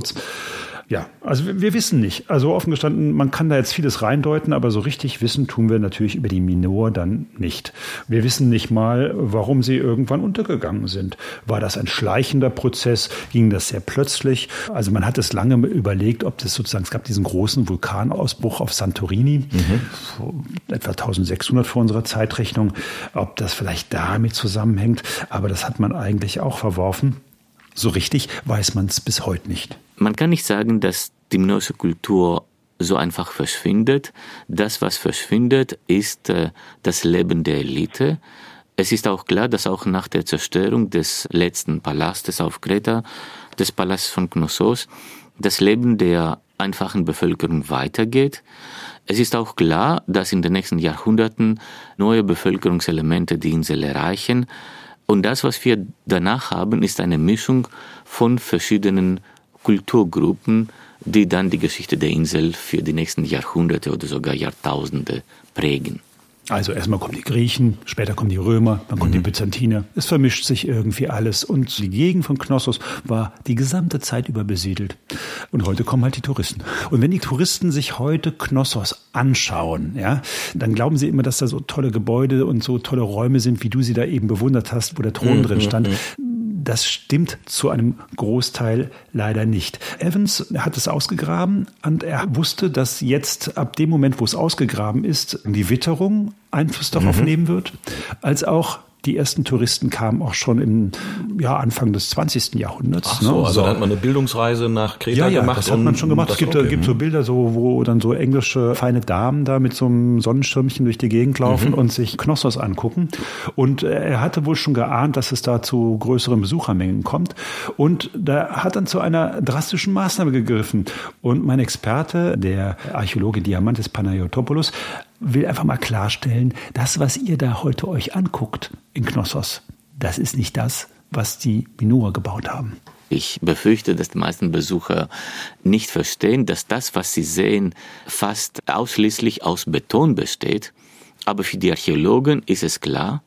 B: Ja, also wir, wir wissen nicht. Also offen gestanden, man kann da jetzt vieles reindeuten, aber so richtig wissen tun wir natürlich über die Minoa dann nicht. Wir wissen nicht mal, warum sie irgendwann untergegangen sind. War das ein schleichender Prozess? Ging das sehr plötzlich? Also man hat es lange überlegt, ob das sozusagen, es gab diesen großen Vulkanausbruch auf Santorini, mhm. etwa eintausendsechshundert vor unserer Zeitrechnung, ob das vielleicht damit zusammenhängt. Aber das hat man eigentlich auch verworfen. So richtig weiß man es bis heute nicht.
D: Man kann nicht sagen, dass die minoische Kultur so einfach verschwindet. Das, was verschwindet, ist äh, das Leben der Elite. Es ist auch klar, dass auch nach der Zerstörung des letzten Palastes auf Kreta, des Palastes von Knossos, das Leben der einfachen Bevölkerung weitergeht. Es ist auch klar, dass in den nächsten Jahrhunderten neue Bevölkerungselemente die Insel erreichen. Und das, was wir danach haben, ist eine Mischung von verschiedenen Kulturgruppen, die dann die Geschichte der Insel für die nächsten Jahrhunderte oder sogar Jahrtausende prägen.
B: Also erstmal kommen die Griechen, später kommen die Römer, dann kommen mhm. die Byzantiner. Es vermischt sich irgendwie alles. Und die Gegend von Knossos war die gesamte Zeit über besiedelt. Und heute kommen halt die Touristen. Und wenn die Touristen sich heute Knossos anschauen, ja, dann glauben sie immer, dass da so tolle Gebäude und so tolle Räume sind, wie du sie da eben bewundert hast, wo der Thron mhm. drin stand. Das stimmt zu einem Großteil leider nicht. Evans hat es ausgegraben und er wusste, dass jetzt ab dem Moment, wo es ausgegraben ist, die Witterung Einfluss darauf mhm. nehmen wird, als auch die ersten Touristen kamen auch schon im ja, Anfang des zwanzigsten Jahrhunderts.
A: Ach so,
B: ne?
A: also
B: so.
A: da hat man eine Bildungsreise nach Kreta
B: ja, ja,
A: gemacht.
B: Das hat man schon gemacht. Es gibt, okay. gibt so Bilder, so, wo dann so englische feine Damen da mit so einem Sonnenschirmchen durch die Gegend laufen mhm. und sich Knossos angucken. Und er hatte wohl schon geahnt, dass es da zu größeren Besuchermengen kommt. Und da hat dann zu einer drastischen Maßnahme gegriffen. Und mein Experte, der Archäologe Diamantis Panayotopoulos, will einfach mal klarstellen, das, was ihr da heute euch anguckt in Knossos, das ist nicht das, was die Minoer gebaut haben.
D: Ich befürchte, dass die meisten Besucher nicht verstehen, dass das, was sie sehen, fast ausschließlich aus Beton besteht. Aber für die Archäologen ist es klar,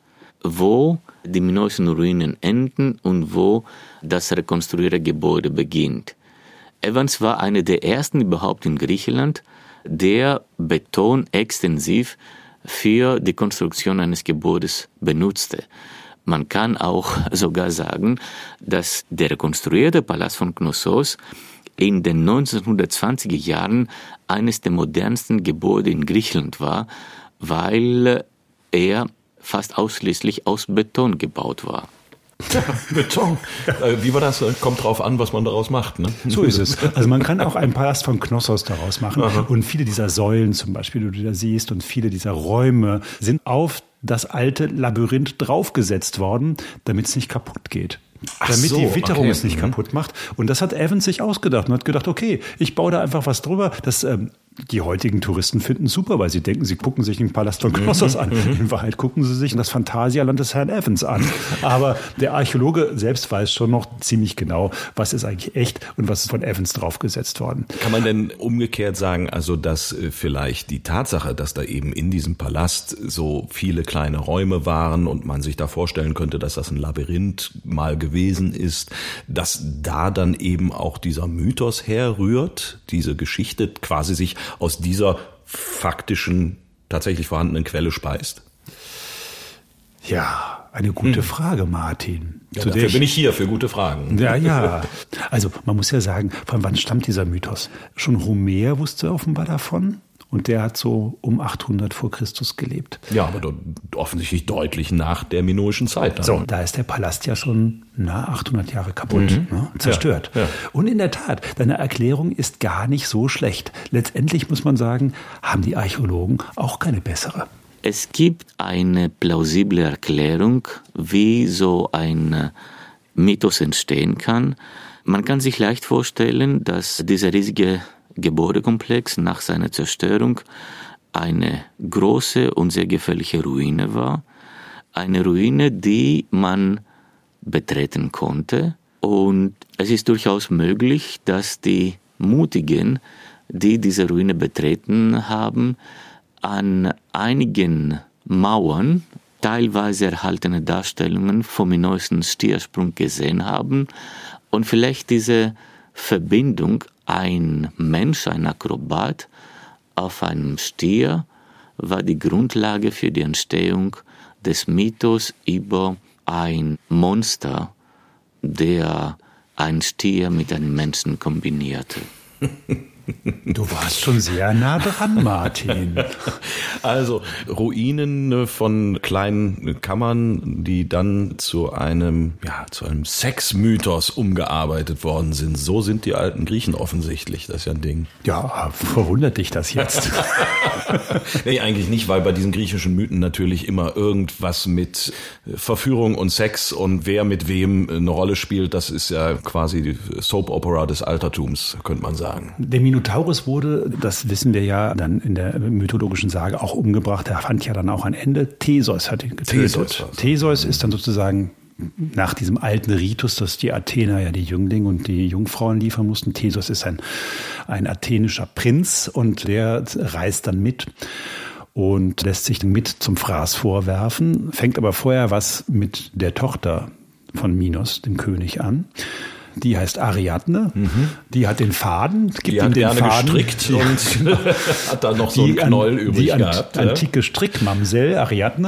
D: wo die minoischen Ruinen enden und wo das rekonstruierte Gebäude beginnt. Evans war einer der ersten überhaupt in Griechenland, der Beton extensiv für die Konstruktion eines Gebäudes benutzte. Man kann auch sogar sagen, dass der rekonstruierte Palast von Knossos in den neunzehnhundertzwanziger Jahren eines der modernsten Gebäude in Griechenland war, weil er fast ausschließlich aus Beton gebaut war.
A: Ja, Beton. Wie war das? Kommt drauf an, was man daraus macht. Ne?
B: So ist es. Also man kann auch einen Palast von Knossos daraus machen. Aha. Und viele dieser Säulen zum Beispiel, die du da siehst, und viele dieser Räume sind auf das alte Labyrinth draufgesetzt worden, damit es nicht kaputt geht. Ach damit so, die Witterung okay. es nicht mhm. kaputt macht. Und das hat Evans sich ausgedacht und hat gedacht, okay, ich baue da einfach was drüber. Das ähm, die heutigen Touristen finden es super, weil sie denken, sie gucken sich den Palast von Knossos an. In Wahrheit gucken sie sich das Phantasialand des Herrn Evans an. Aber der Archäologe selbst weiß schon noch ziemlich genau, was ist eigentlich echt und was ist von Evans draufgesetzt worden.
A: Kann man denn umgekehrt sagen, also dass vielleicht die Tatsache, dass da eben in diesem Palast so viele kleine Räume waren und man sich da vorstellen könnte, dass das ein Labyrinth mal gewesen ist, dass da dann eben auch dieser Mythos herrührt, diese Geschichte quasi sich aus dieser faktischen, tatsächlich vorhandenen Quelle speist?
B: Ja, eine gute hm. Frage, Martin.
A: Ja, dafür bin ich hier, für gute Fragen.
B: Ja, ja. Also man muss ja sagen, von wann stammt dieser Mythos? Schon Homer wusste offenbar davon. Und der hat so um achthundert vor Christus gelebt.
A: Ja, aber offensichtlich deutlich nach der minoischen Zeit. Dann.
B: So, da ist der Palast ja schon na, achthundert Jahre kaputt, mhm. ne, zerstört. Ja, ja. Und in der Tat, deine Erklärung ist gar nicht so schlecht. Letztendlich muss man sagen, haben die Archäologen auch keine bessere.
D: Es gibt eine plausible Erklärung, wie so ein Mythos entstehen kann. Man kann sich leicht vorstellen, dass dieser riesige Gebäudekomplex nach seiner Zerstörung eine große und sehr gefährliche Ruine war. Eine Ruine, die man betreten konnte. Und es ist durchaus möglich, dass die Mutigen, die diese Ruine betreten haben, an einigen Mauern teilweise erhaltene Darstellungen vom minoischen Stiersprung gesehen haben und vielleicht diese Verbindung, ein Mensch, ein Akrobat auf einem Stier, war die Grundlage für die Entstehung des Mythos über ein Monster, der einen Stier mit einem Menschen kombinierte.
B: Du warst schon sehr nah dran, Martin.
A: Also Ruinen von kleinen Kammern, die dann zu einem, ja, zu einem Sexmythos umgearbeitet worden sind. So sind die alten Griechen offensichtlich. Das ist ja ein Ding.
B: Ja, verwundert dich das jetzt?
A: Nee, eigentlich nicht, weil bei diesen griechischen Mythen natürlich immer irgendwas mit Verführung und Sex und wer mit wem eine Rolle spielt. Das ist ja quasi die Soap-Opera des Altertums, könnte man sagen.
B: Der Minotaurus wurde, das wissen wir ja dann in der mythologischen Sage, auch umgebracht. Er fand ja dann auch ein Ende. Theseus hat ihn getötet. Theseus, Theseus ist dann sozusagen nach diesem alten Ritus, dass die Athener ja die Jünglinge und die Jungfrauen liefern mussten. Theseus ist ein, ein athenischer Prinz und der reist dann mit und lässt sich mit zum Fraß vorwerfen, fängt aber vorher was mit der Tochter von Minos, dem König, an. Die heißt Ariadne, mhm. die hat den Faden, gibt
A: die
B: ihm
A: hat
B: den
A: gerne
B: Faden.
A: gestrickt und hat dann noch so einen Knoll übrig
B: die
A: gehabt.
B: Die an, antike Strickmamsell, Ariadne,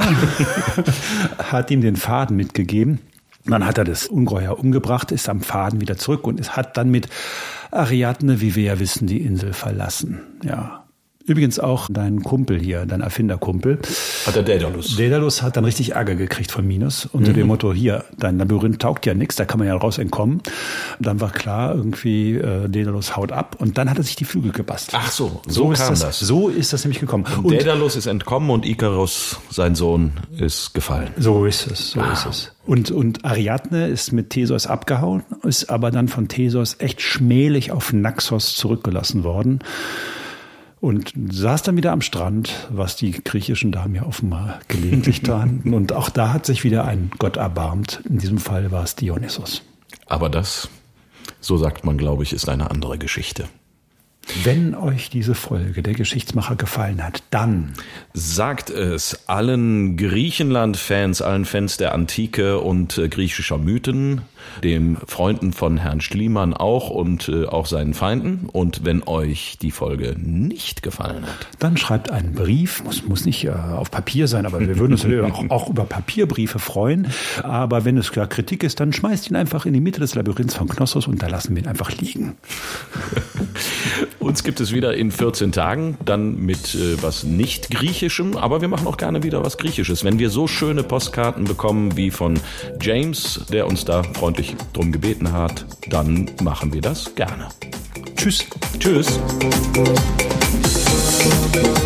B: hat ihm den Faden mitgegeben. Dann hat er das Ungeheuer umgebracht, ist am Faden wieder zurück und es hat dann mit Ariadne, wie wir ja wissen, die Insel verlassen. Ja. Übrigens auch dein Kumpel hier, dein Erfinderkumpel.
A: Hat der Daedalus.
B: Daedalus hat dann richtig Ärger gekriegt von Minos unter mhm. dem Motto, hier, dein Labyrinth taugt ja nichts, da kann man ja raus entkommen. Dann war klar, irgendwie äh, Daedalus haut ab und dann hat er sich die Flügel gebastelt.
A: Ach so, so,
B: so
A: kam
B: ist das,
A: das.
B: So ist das nämlich gekommen.
A: Und, und Daedalus ist entkommen und Ikarus, sein Sohn, ist gefallen.
B: So ist es, so wow. ist es. Und, und Ariadne ist mit Theseus abgehauen, ist aber dann von Theseus echt schmählich auf Naxos zurückgelassen worden. Und saß dann wieder am Strand, was die griechischen Damen ja offenbar gelegentlich taten. Und auch da hat sich wieder ein Gott erbarmt. In diesem Fall war es Dionysos.
A: Aber das, so sagt man, glaube ich, ist eine andere Geschichte.
B: Wenn euch diese Folge der Geschichtsmacher gefallen hat, dann
A: sagt es allen Griechenland-Fans, allen Fans der Antike und äh, griechischer Mythen dem Freunden von Herrn Schliemann auch und äh, auch seinen Feinden. Und wenn euch die Folge nicht gefallen hat,
B: dann schreibt einen Brief, muss, muss nicht äh, auf Papier sein, aber wir würden uns auch, auch über Papierbriefe freuen. Aber wenn es klar Kritik ist, dann schmeißt ihn einfach in die Mitte des Labyrinths von Knossos und da lassen wir ihn einfach liegen.
A: Uns gibt es wieder in vierzehn Tagen, dann mit äh, was nicht Griechischem, aber wir machen auch gerne wieder was Griechisches. Wenn wir so schöne Postkarten bekommen wie von James, der uns da freundlich drum gebeten hat, dann machen wir das gerne.
B: Tschüss.
A: Tschüss.